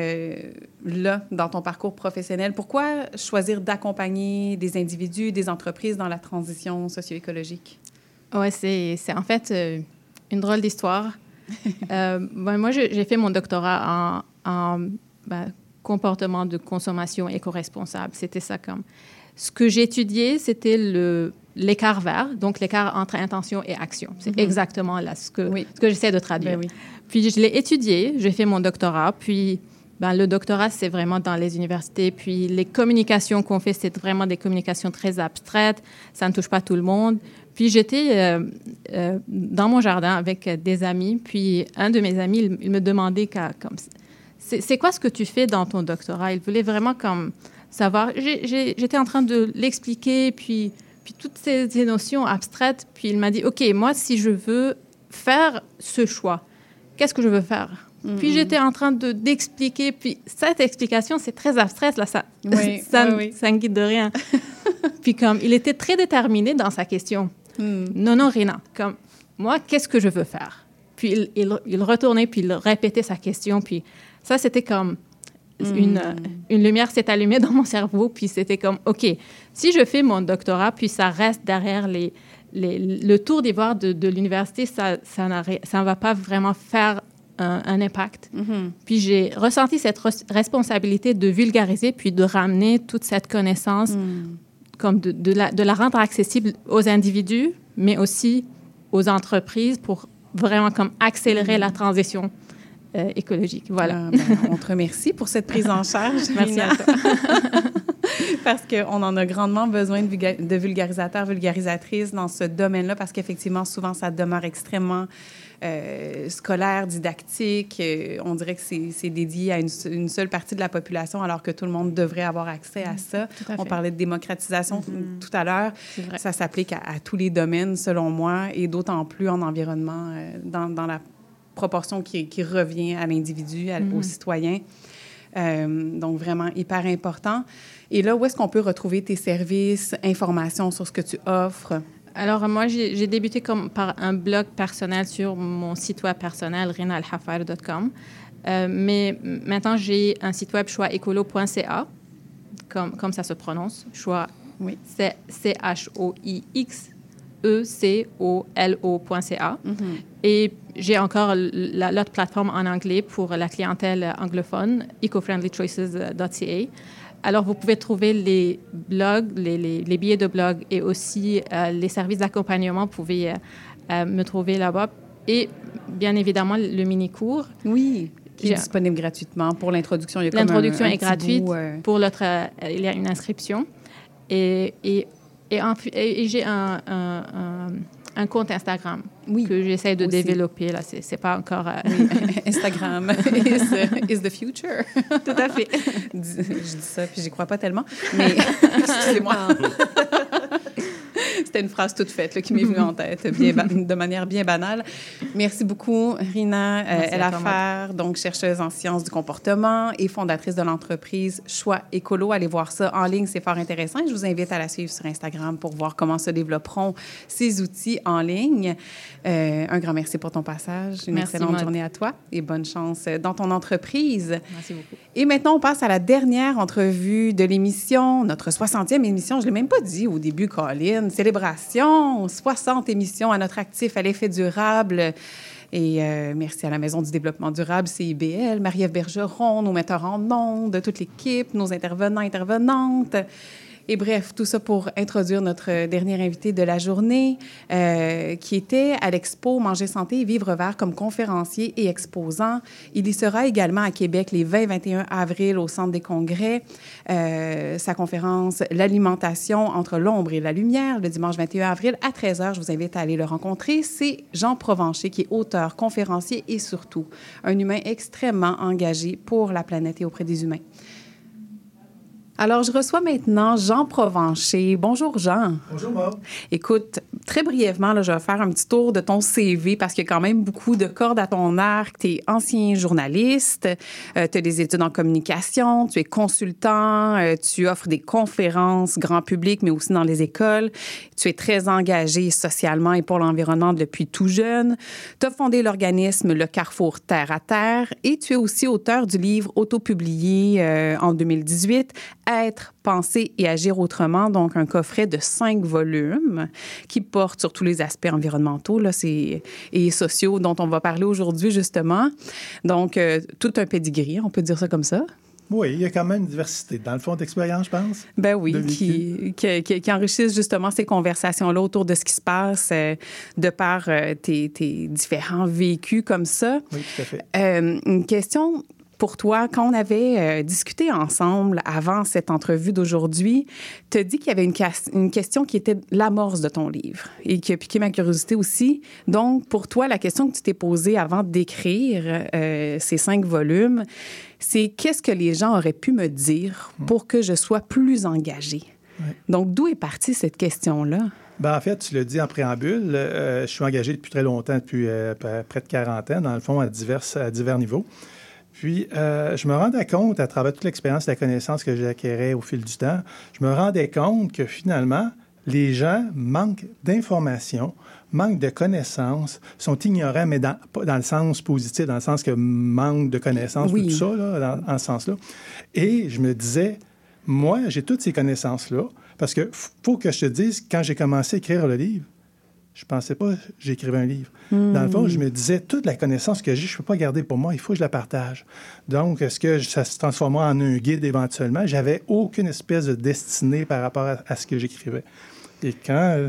là, dans ton parcours professionnel? Pourquoi choisir d'accompagner des individus, des entreprises dans la transition socio-écologique? Oui, c'est en fait une drôle d'histoire. Moi, j'ai fait mon doctorat comportement de consommation éco-responsable. C'était ça comme... Ce que j'ai étudié, c'était l'écart vert, donc l'écart entre intention et action. C'est exactement là ce que j'essaie de traduire. Ben oui. Puis je l'ai étudié, j'ai fait mon doctorat, puis le doctorat, c'est vraiment dans les universités, puis les communications qu'on fait, c'est vraiment des communications très abstraites, ça ne touche pas tout le monde. Puis j'étais dans mon jardin avec des amis, puis un de mes amis, il me demandait c'est quoi ce que tu fais dans ton doctorat? Il voulait vraiment comme savoir. J'étais en train de l'expliquer, puis toutes ces notions abstraites, puis il m'a dit, OK, moi, si je veux faire ce choix, qu'est-ce que je veux faire? Puis j'étais en train d'expliquer, puis cette explication, c'est très abstrait, là, ça ne guide de rien. Puis comme, il était très déterminé dans sa question. Non, Rina, comme, moi, qu'est-ce que je veux faire? Puis il retournait, puis il répétait sa question, puis ça, c'était comme une lumière s'est allumée dans mon cerveau, puis c'était comme, OK, si je fais mon doctorat, puis ça reste derrière le tour d'ivoire de l'université, ça ne va pas vraiment faire un impact. Puis j'ai ressenti cette responsabilité de vulgariser, puis de ramener toute cette connaissance, comme de la rendre accessible aux individus, mais aussi aux entreprises pour vraiment comme accélérer la transition écologique. Voilà. On te remercie pour cette prise en charge. Merci à toi. Parce qu'on en a grandement besoin de vulgarisateurs, vulgarisatrices dans ce domaine-là, parce qu'effectivement, souvent, ça demeure extrêmement scolaire, didactique. On dirait que c'est dédié à une seule partie de la population, alors que tout le monde devrait avoir accès à ça. On parlait de démocratisation tout à l'heure. Ça s'applique à tous les domaines, selon moi, et d'autant plus en environnement, dans la proportion qui revient à l'individu, aux citoyens. Donc, vraiment hyper important. Et là, où est-ce qu'on peut retrouver tes services, informations sur ce que tu offres? Alors, moi, j'ai débuté par un blog personnel sur mon site web personnel, rinalhafair.com. Mais maintenant, j'ai un site web choixécolo.ca, comme ça se prononce. Choix, c'est CHOIXECOLO.ca. Et j'ai encore l'autre plateforme en anglais pour la clientèle anglophone, ecofriendlychoices.ca. Alors, vous pouvez trouver les blogs, les billets de blog et aussi les services d'accompagnement. Vous pouvez me trouver là-bas. Et bien évidemment, le mini-cours. Oui, qui est disponible gratuitement pour l'introduction. L'introduction est gratuite. Pour l'autre, il y a une inscription. Et j'ai un compte Instagram que j'essaie de développer. Là, c'est pas encore... Instagram is the future. Tout à fait. Je dis ça, puis j'y crois pas tellement. Mais excusez-moi. C'était une phrase toute faite là, qui m'est venue en tête de manière bien banale. Merci beaucoup, Rina Hafair, donc chercheuse en sciences du comportement et fondatrice de l'entreprise Choix Écolo. Allez voir ça en ligne, c'est fort intéressant. Je vous invite à la suivre sur Instagram pour voir comment se développeront ces outils en ligne. Un grand merci pour ton passage. Une excellente journée à toi et bonne chance dans ton entreprise. Merci beaucoup. Et maintenant, on passe à la dernière entrevue de l'émission, notre 60e émission. Je ne l'ai même pas dit au début, Colin. Célébration, 60 émissions à notre actif à l'effet durable. Et merci à la Maison du développement durable, CIBL, Marie-Ève Bergeron, nos metteurs en ondes, toute l'équipe, nos intervenants, intervenantes. Et bref, tout ça pour introduire notre dernier invité de la journée, qui était à l'Expo Manger Santé et Vivre Vert comme conférencier et exposant. Il y sera également à Québec les 20 et 21 avril au Centre des congrès. Sa conférence « L'alimentation entre l'ombre et la lumière », le dimanche 21 avril à 13h. Je vous invite à aller le rencontrer. C'est Jean Provencher, qui est auteur, conférencier et surtout un humain extrêmement engagé pour la planète et auprès des humains. Alors, je reçois maintenant Jean Provencher. Bonjour, Jean. Bonjour, Maud. Écoute, très brièvement, là, je vais faire un petit tour de ton CV parce qu'il y a quand même beaucoup de cordes à ton arc. Tu es ancien journaliste, tu as des études en communication, tu es consultant, tu offres des conférences grand public, mais aussi dans les écoles. Tu es très engagé socialement et pour l'environnement depuis tout jeune. Tu as fondé l'organisme Le Carrefour Terre à Terre et tu es aussi auteur du livre autopublié en 2018, Être, penser et agir autrement, donc un coffret de 5 volumes qui porte sur tous les aspects environnementaux là, et sociaux dont on va parler aujourd'hui, justement. Donc, tout un pedigree, on peut dire ça comme ça. Oui, il y a quand même une diversité. Dans le fond d'expérience, je pense. Ben oui, qui enrichissent justement ces conversations-là autour de ce qui se passe de par tes différents vécus comme ça. Oui, tout à fait. Une question pour toi. Quand on avait discuté ensemble avant cette entrevue d'aujourd'hui, tu as dit qu'il y avait une question qui était l'amorce de ton livre et qui a piqué ma curiosité aussi. Donc, pour toi, la question que tu t'es posée avant d'écrire ces 5 volumes, c'est qu'est-ce que les gens auraient pu me dire pour que je sois plus engagée? Oui. Donc, d'où est partie cette question-là? Ben, en fait, tu l'as dit en préambule, je suis engagée depuis très longtemps, depuis près de 40 ans, dans le fond, à divers niveaux. Puis, je me rendais compte, à travers toute l'expérience et la connaissance que j'acquérais au fil du temps, je me rendais compte que finalement, les gens manquent d'informations, manquent de connaissances, sont ignorants, mais dans le sens positif, dans le sens que manque de connaissances, oui. Tout ça, là, dans ce sens-là. Et je me disais, moi, j'ai toutes ces connaissances-là, parce que faut que je te dise, quand j'ai commencé à écrire le livre, je pensais pas que j'écrivais un livre. Dans le fond, je me disais, toute la connaissance que j'ai, je ne peux pas garder pour moi, il faut que je la partage. Donc, est-ce que ça se transformait en un guide éventuellement? J'avais aucune espèce de destinée par rapport à ce que j'écrivais. Et quand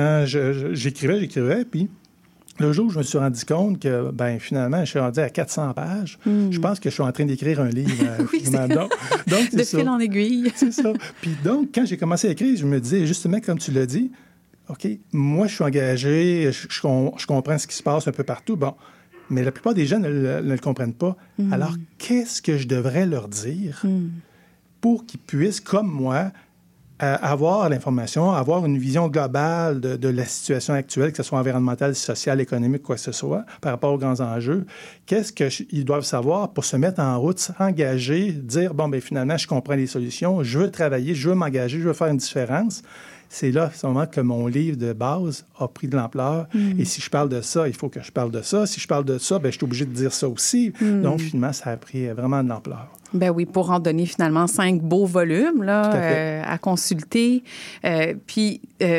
j'écrivais, puis le jour où je me suis rendu compte que, ben finalement, je suis rendu à 400 pages, je pense que je suis en train d'écrire un livre. Oui, donc, de fil en aiguille. C'est ça. Puis donc, quand j'ai commencé à écrire, je me disais, justement, comme tu l'as dit, OK, moi, je suis engagé, je comprends ce qui se passe un peu partout. Bon, mais la plupart des gens ne le comprennent pas. Alors, qu'est-ce que je devrais leur dire pour qu'ils puissent, comme moi, avoir l'information, avoir une vision globale de la situation actuelle, que ce soit environnementale, sociale, économique, quoi que ce soit, par rapport aux grands enjeux? Qu'est-ce qu'ils doivent savoir pour se mettre en route, s'engager, dire, bon, bien finalement, je comprends les solutions, je veux travailler, je veux m'engager, je veux faire une différence. C'est là, à ce moment, que mon livre de base a pris de l'ampleur. Et si je parle de ça, il faut que je parle de ça. Si je parle de ça, bien, je suis obligé de dire ça aussi. Donc, finalement, ça a pris vraiment de l'ampleur. Ben oui, pour en donner finalement 5 beaux volumes là, à consulter. Puis,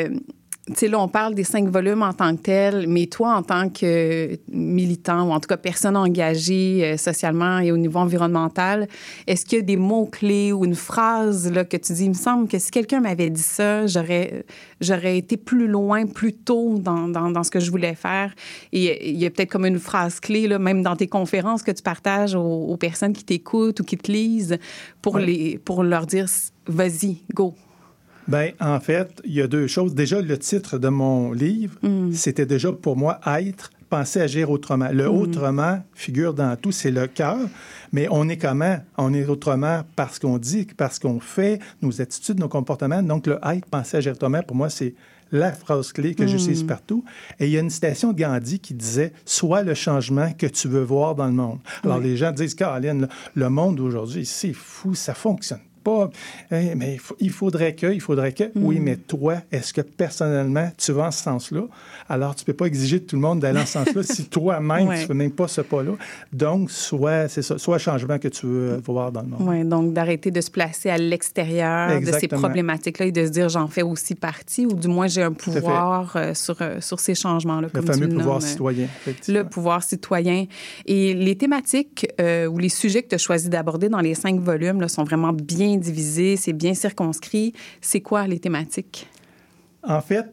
tu sais, là, on parle des 5 volumes en tant que tels, mais toi, en tant que militant, ou en tout cas personne engagée socialement et au niveau environnemental, est-ce qu'il y a des mots-clés ou une phrase là, que tu dis, il me semble que si quelqu'un m'avait dit ça, j'aurais été plus loin, plus tôt dans ce que je voulais faire. Et il y a peut-être comme une phrase clé, là, même dans tes conférences que tu partages aux personnes qui t'écoutent ou qui te lisent pour leur dire, vas-y, go. Bien, en fait, il y a 2 choses. Déjà, le titre de mon livre, c'était déjà pour moi « Être, penser, agir autrement ». Le « autrement » figure dans tout, c'est le cœur, mais on est comment? On est autrement parce qu'on dit, parce qu'on fait, nos attitudes, nos comportements. Donc, le « être, penser, agir autrement », pour moi, c'est la phrase clé que j'utilise partout. Et il y a une citation de Gandhi qui disait « Sois le changement que tu veux voir dans le monde ». Alors, les gens disent « Caroline, le monde d'aujourd'hui, c'est fou, ça fonctionne pas, mais il faudrait que. Oui, mais toi, est-ce que personnellement, tu vas en ce sens-là? Alors, tu peux pas exiger de tout le monde d'aller en ce sens-là si toi-même, tu fais même pas ce pas-là. Donc, soit le changement que tu veux voir dans le monde. Oui, donc d'arrêter de se placer à l'extérieur de ces problématiques-là et de se dire, j'en fais aussi partie, ou du moins, j'ai un pouvoir sur ces changements-là, comme tu le nommes. Le fameux pouvoir citoyen, effectivement. Le pouvoir citoyen. Et les thématiques ou les sujets que tu as choisi d'aborder dans les 5 volumes là, sont vraiment bien divisé, c'est bien circonscrit. C'est quoi les thématiques? En fait,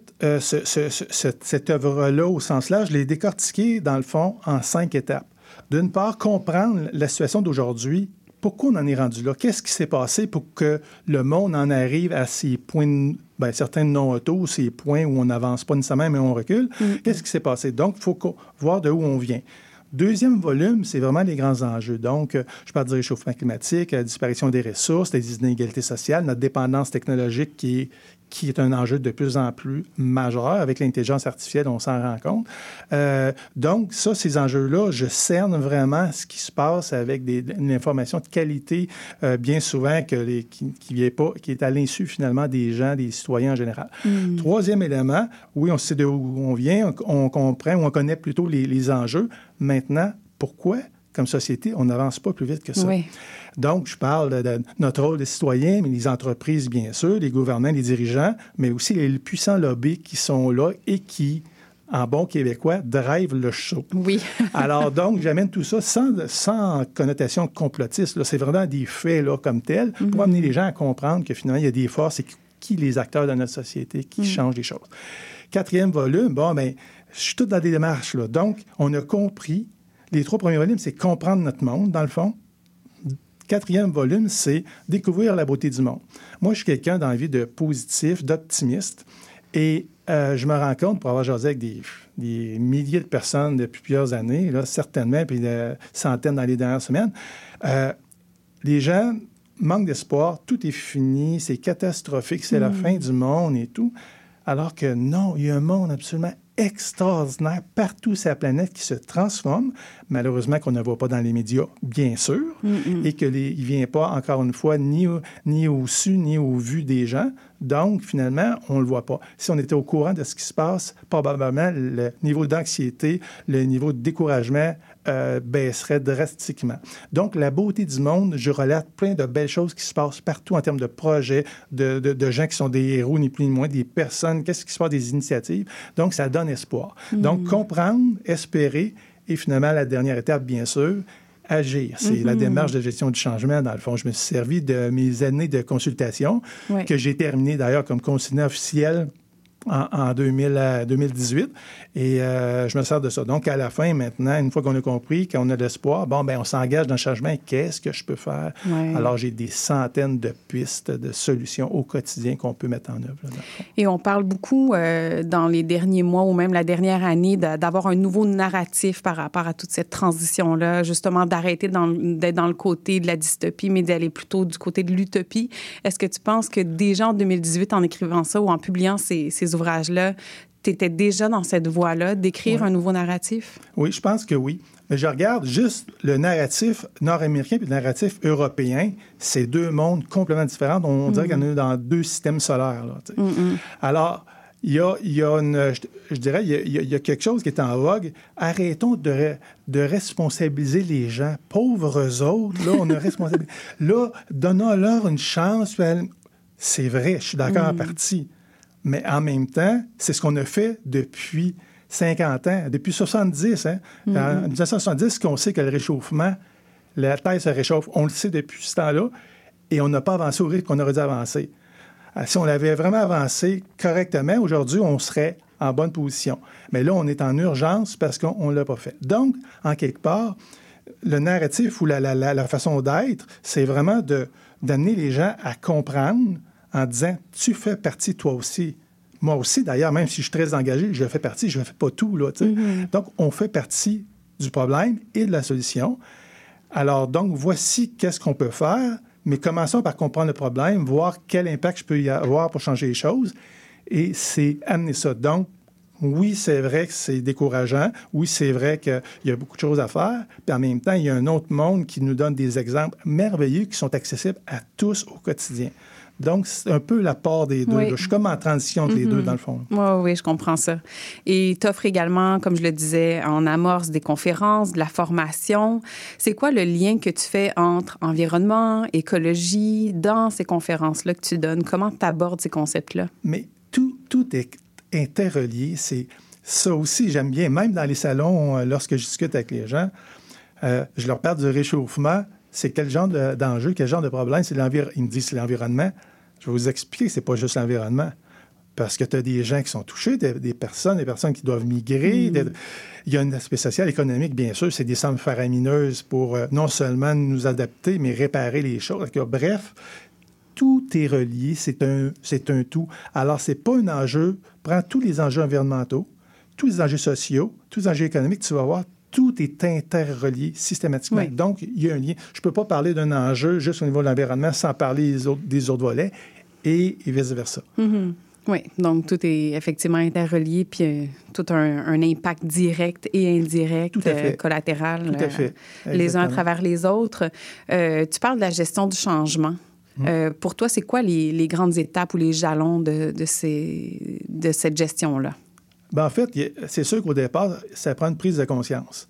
cette œuvre-là, au sens large, je l'ai décortiquée, dans le fond, en 5 étapes. D'une part, comprendre la situation d'aujourd'hui. Pourquoi on en est rendu là? Qu'est-ce qui s'est passé pour que le monde en arrive à ces points, certains non-auto, ces points où on n'avance pas nécessairement, mais on recule? Qu'est-ce qui s'est passé? Donc, il faut voir de où on vient. Deuxième volume, c'est vraiment les grands enjeux. Donc, je parle du réchauffement climatique, la disparition des ressources, les inégalités sociales, notre dépendance technologique qui est un enjeu de plus en plus majeur. Avec l'intelligence artificielle, on s'en rend compte. Donc, ces enjeux-là, je cerne vraiment ce qui se passe avec une information de qualité, bien souvent, qui est à l'insu, finalement, des gens, des citoyens en général. Troisième élément, oui, on sait de où on vient, on comprend, ou on connaît plutôt les enjeux. Maintenant, pourquoi, comme société, on n'avance pas plus vite que ça? Oui. Donc, je parle de notre rôle de citoyen, mais les entreprises, bien sûr, les gouvernants, les dirigeants, mais aussi les puissants lobbies qui sont là et qui en bon québécois, drive le show. Oui. Alors, donc, j'amène tout ça sans connotation complotiste. Là. C'est vraiment des faits là, comme tels pour amener les gens à comprendre que finalement, il y a des forces et qui les acteurs de notre société qui changent les choses. 4e volume, je suis tout dans des démarches. Là. Donc, on a compris, les 3 premiers volumes, c'est comprendre notre monde, dans le fond. 4e volume, c'est découvrir la beauté du monde. Moi, je suis quelqu'un dans la vie de positif, d'optimiste. Et je me rends compte, pour avoir jasé avec des milliers de personnes depuis plusieurs années, là, certainement, puis des centaines dans les dernières semaines, les gens manquent d'espoir, tout est fini, c'est catastrophique, c'est la fin du monde et tout. Alors que non, il y a un monde absolument extraordinaire partout sur la planète qui se transforme, malheureusement qu'on ne voit pas dans les médias, bien sûr, et qu'il ne vient pas, encore une fois, ni au su, ni au vu des gens. Donc, finalement, on ne le voit pas. Si on était au courant de ce qui se passe, probablement, le niveau d'anxiété, le niveau de découragement baisserait drastiquement. Donc, la beauté du monde, je relate plein de belles choses qui se passent partout en termes de projets, de gens qui sont des héros, ni plus ni moins, des personnes, qu'est-ce qui se passe, des initiatives. Donc, ça donne espoir. Donc, comprendre, espérer, et finalement, la dernière étape, bien sûr, agir. C'est la démarche de gestion du changement, dans le fond. Je me suis servi de mes années de consultation, que j'ai terminé d'ailleurs comme consignant officiel en 2018. Et je me sers de ça. Donc, à la fin, maintenant, une fois qu'on a compris, qu'on a de l'espoir, on s'engage dans le changement. Qu'est-ce que je peux faire? Alors, j'ai des centaines de pistes, de solutions au quotidien qu'on peut mettre en œuvre. Là, et on parle beaucoup dans les derniers mois ou même la dernière année d'avoir un nouveau narratif par rapport à toute cette transition-là, justement d'arrêter d'être dans le côté de la dystopie, mais d'aller plutôt du côté de l'utopie. Est-ce que tu penses que déjà en 2018, en écrivant ça ou en publiant ces ouvrages-là, tu étais déjà dans cette voie-là, d'écrire un nouveau narratif? Oui, je pense que oui. Mais je regarde juste le narratif nord-américain et le narratif européen. C'est 2 mondes complètement différents. On dirait qu'on est dans 2 systèmes solaires. Là, alors, il y a quelque chose qui est en vogue. Arrêtons de responsabiliser les gens. Pauvres autres, là, on a responsabilisé. Là, donnons-leur une chance. C'est vrai, je suis d'accord en partie. Mais en même temps, c'est ce qu'on a fait depuis 50 ans, depuis 70. En 1970, qu'on sait que le réchauffement, la Terre se réchauffe, on le sait depuis ce temps-là, et on n'a pas avancé au rythme qu'on aurait dû avancer. Si on avait vraiment avancé correctement, aujourd'hui, on serait en bonne position. Mais là, on est en urgence parce qu'on ne l'a pas fait. Donc, en quelque part, le narratif ou la façon d'être, c'est vraiment d'amener les gens à comprendre en disant « tu fais partie toi aussi ». Moi aussi, d'ailleurs, même si je suis très engagé, je fais partie, je ne fais pas tout. Là, Donc, on fait partie du problème et de la solution. Alors, donc, voici qu'est-ce qu'on peut faire, mais commençons par comprendre le problème, voir quel impact je peux y avoir pour changer les choses, et c'est amener ça. Donc, oui, c'est vrai que c'est décourageant. Oui, c'est vrai qu'il y a beaucoup de choses à faire. Puis en même temps, il y a un autre monde qui nous donne des exemples merveilleux qui sont accessibles à tous au quotidien. Donc, c'est un peu la part des deux. Je suis comme en transition entre les deux, dans le fond. Oui, je comprends ça. Et tu offres également, comme je le disais, en amorce des conférences, de la formation. C'est quoi le lien que tu fais entre environnement, écologie, dans ces conférences-là que tu donnes? Comment tu abordes ces concepts-là? Mais tout est interrelié. C'est ça aussi, j'aime bien. Même dans les salons, lorsque je discute avec les gens, je leur parle du réchauffement. C'est quel genre d'enjeu, quel genre de problème? Ils me disent c'est l'environnement. Je vais vous expliquer que c'est pas juste l'environnement. Parce que tu as des gens qui sont touchés, des personnes qui doivent migrer. Il y a un aspect social, économique, bien sûr. C'est des sommes faramineuses pour non seulement nous adapter, mais réparer les choses. Bref, tout est relié. C'est un tout. Alors, c'est pas un enjeu. Prends tous les enjeux environnementaux, tous les enjeux sociaux, tous les enjeux économiques, tu vas voir, tout est interrelié systématiquement. Oui. Donc, il y a un lien. Je ne peux pas parler d'un enjeu juste au niveau de l'environnement sans parler des autres volets et vice-versa. Oui, donc tout est effectivement interrelié, puis tout un impact direct et indirect, collatéral, tout à fait. Les uns à travers les autres. Tu parles de la gestion du changement. Pour toi, c'est quoi les grandes étapes ou les jalons de cette gestion-là? En fait, c'est sûr qu'au départ, ça prend une prise de conscience.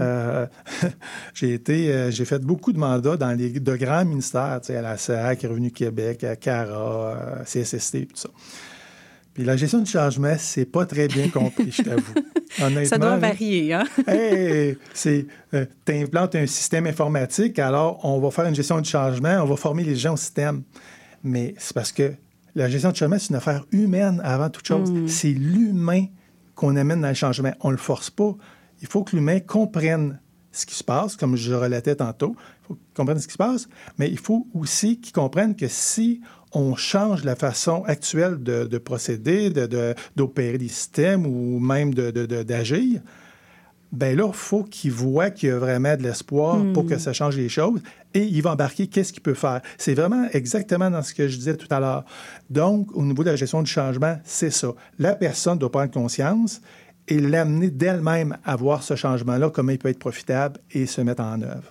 J'ai fait beaucoup de mandats dans de grands ministères, à la SAC, Revenu Québec, à CARA, CSST, tout ça. Puis la gestion du changement, c'est pas très bien compris, je t'avoue. Honnêtement. Ça doit varier, hein? T'implantes un système informatique, alors on va faire une gestion du changement, on va former les gens au système. Mais c'est parce que la gestion du changement, c'est une affaire humaine avant toute chose. C'est l'humain qu'on amène dans le changement. On le force pas. Il faut que l'humain comprenne ce qui se passe, comme je relatais tantôt. Il faut qu'il comprenne ce qui se passe, mais il faut aussi qu'il comprenne que si on change la façon actuelle de procéder, d'opérer des systèmes ou même d'agir, bien là, il faut qu'il voit qu'il y a vraiment de l'espoir pour que ça change les choses et il va embarquer qu'est-ce qu'il peut faire. C'est vraiment exactement dans ce que je disais tout à l'heure. Donc, au niveau de la gestion du changement, c'est ça. La personne doit prendre conscience et l'amener d'elle-même à voir ce changement-là, comment il peut être profitable et se mettre en œuvre.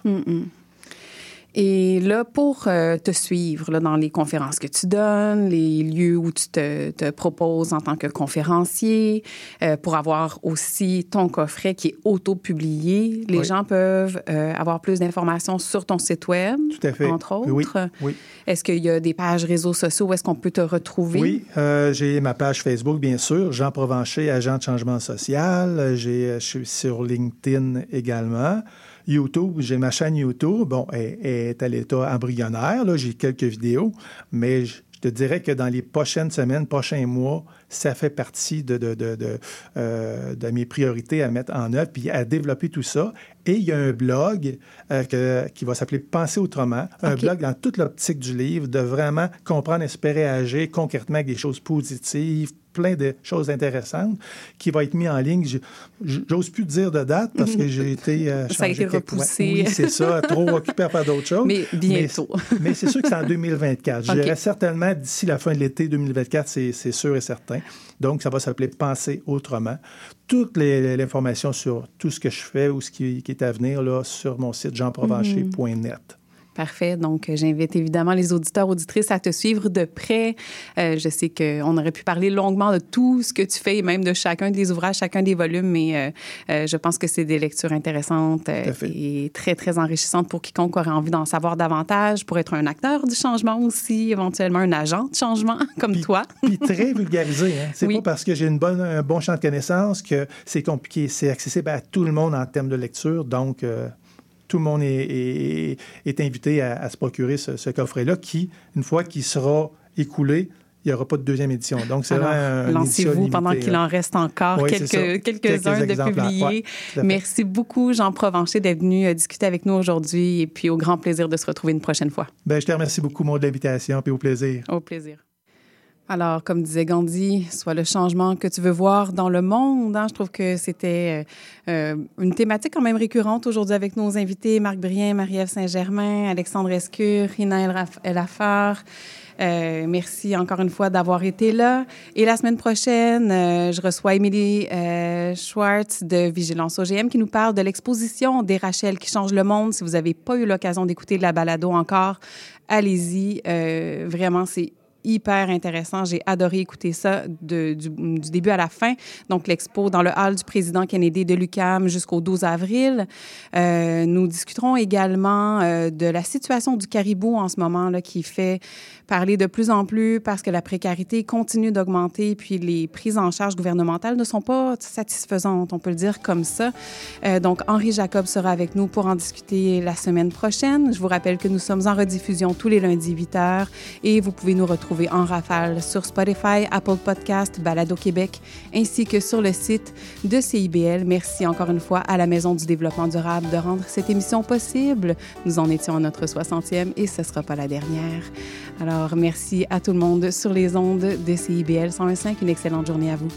Et là, pour te suivre là, dans les conférences que tu donnes, les lieux où tu te proposes en tant que conférencier, pour avoir aussi ton coffret qui est auto-publié, les gens peuvent avoir plus d'informations sur ton site web, tout à fait. Entre autres. Oui. Est-ce qu'il y a des pages réseaux sociaux où est-ce qu'on peut te retrouver? Oui, j'ai ma page Facebook, bien sûr, Jean Provencher, agent de changement social. Je suis sur LinkedIn également. YouTube, j'ai ma chaîne YouTube. Bon, elle est à l'état embryonnaire. Là, j'ai quelques vidéos, mais je te dirais que dans les prochaines semaines, prochains mois, ça fait partie de mes priorités à mettre en œuvre puis à développer tout ça. Et il y a un blog qui va s'appeler « Penser autrement », un blog dans toute l'optique du livre, de vraiment comprendre, espérer, agir concrètement avec des choses positives, plein de choses intéressantes, qui va être mis en ligne. J'ose plus dire de date parce que j'ai été... ça a été repoussé. Oui, c'est ça, trop occupé à faire d'autres choses. Mais bientôt. Mais c'est sûr que c'est en 2024. Je dirais certainement d'ici la fin de l'été 2024, c'est sûr et certain. Donc, ça va s'appeler « Penser autrement ». Toute l'information sur tout ce que je fais ou ce qui est à venir là, sur mon site jeanprovencher.net. Parfait. Donc, j'invite évidemment les auditeurs, auditrices à te suivre de près. Je sais qu'on aurait pu parler longuement de tout ce que tu fais et même de chacun des ouvrages, chacun des volumes, mais je pense que c'est des lectures intéressantes et très, très enrichissantes pour quiconque aurait envie d'en savoir davantage, pour être un acteur du changement aussi, éventuellement un agent de changement comme toi. Puis très vulgarisé. Hein? C'est pas parce que j'ai un bon champ de connaissances que c'est compliqué. C'est accessible à tout le monde en termes de lecture, donc... tout le monde est invité à se procurer ce coffret-là qui, une fois qu'il sera écoulé, il n'y aura pas de deuxième édition. Donc, c'est vraiment lancez-vous pendant qu'il en reste encore quelques-uns de publiés. Merci beaucoup, Jean Provencher, d'être venu discuter avec nous aujourd'hui et puis au grand plaisir de se retrouver une prochaine fois. Bien, je te remercie beaucoup, Maud, de l'invitation, puis au plaisir. Au plaisir. Alors, comme disait Gandhi, soit le changement que tu veux voir dans le monde. Hein? Je trouve que c'était une thématique quand même récurrente aujourd'hui avec nos invités, Marc Brien, Marie-Ève Saint-Germain, Alexandre Escure, Hina El Afar. Merci encore une fois d'avoir été là. Et la semaine prochaine, je reçois Émilie Schwartz de Vigilance OGM qui nous parle de l'exposition des Rachel qui change le monde. Si vous n'avez pas eu l'occasion d'écouter de la balado encore, allez-y. Vraiment, c'est hyper intéressant. J'ai adoré écouter ça du début à la fin. Donc, l'expo dans le hall du président Kennedy de l'UQAM jusqu'au 12 avril. Nous discuterons également de la situation du caribou en ce moment, là, qui fait parler de plus en plus parce que la précarité continue d'augmenter puis les prises en charge gouvernementales ne sont pas satisfaisantes, on peut le dire comme ça. Donc, Henri Jacob sera avec nous pour en discuter la semaine prochaine. Je vous rappelle que nous sommes en rediffusion tous les lundis 8h et vous pouvez nous retrouver en rafale sur Spotify, Apple Podcast, Balado Québec, ainsi que sur le site de CIBL. Merci encore une fois à la Maison du développement durable de rendre cette émission possible. Nous en étions à notre 60e et ce ne sera pas la dernière. Alors, merci à tout le monde sur les ondes de CIBL 101.5. Une excellente journée à vous.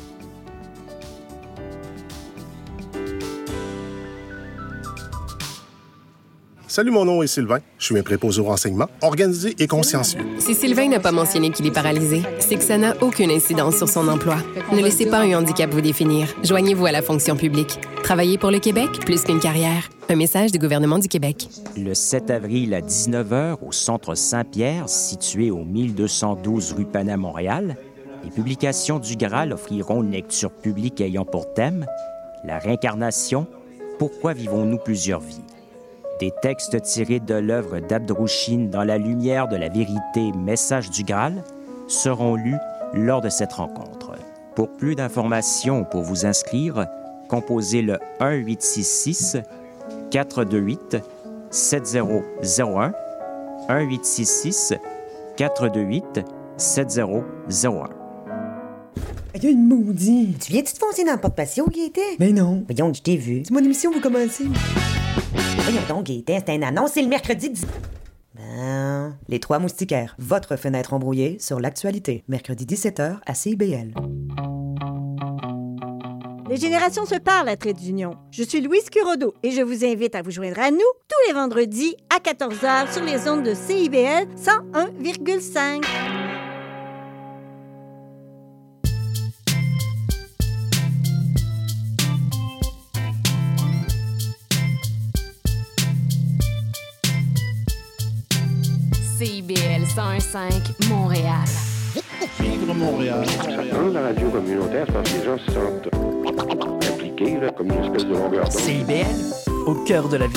Salut, mon nom est Sylvain. Je suis un préposé au renseignement, organisé et consciencieux. Si Sylvain n'a pas mentionné qu'il est paralysé, c'est que ça n'a aucune incidence sur son emploi. Ne laissez pas un handicap vous définir. Joignez-vous à la fonction publique. Travailler pour le Québec, plus qu'une carrière. Un message du gouvernement du Québec. Le 7 avril à 19h au Centre Saint-Pierre, situé au 1212 rue Pana, Montréal, les publications du Graal offriront une lecture publique ayant pour thème la réincarnation, pourquoi vivons-nous plusieurs vies? Des textes tirés de l'œuvre d'Abdrouchine dans la lumière de la vérité, message du Graal, seront lus lors de cette rencontre. Pour plus d'informations ou pour vous inscrire, composez le 1-866-428-7001, 1-866-428-7001. Il y a une maudite. Tu viens-tu te foncer dans le porte-patio, Gaëtan? Mais non. Voyons, je t'ai vu. C'est mon émission, vous commencez. Voyons donc, Gaëtan, c'est une annonce, c'est le mercredi 10... Ben, Les Trois Moustiquaires, votre fenêtre embrouillée sur l'actualité. Mercredi 17h à CIBL. Les générations se parlent à Trait d'Union. Je suis Louise Curodo et je vous invite à vous joindre à nous tous les vendredis à 14h sur les ondes de CIBL 101,5. CIBL 101.5 Montréal. Vivre Montréal. Dans la radio communautaire, c'est parce que les gens se sentent impliqués, là, comme une espèce de longueur d'onde. CIBL, au cœur de la vie.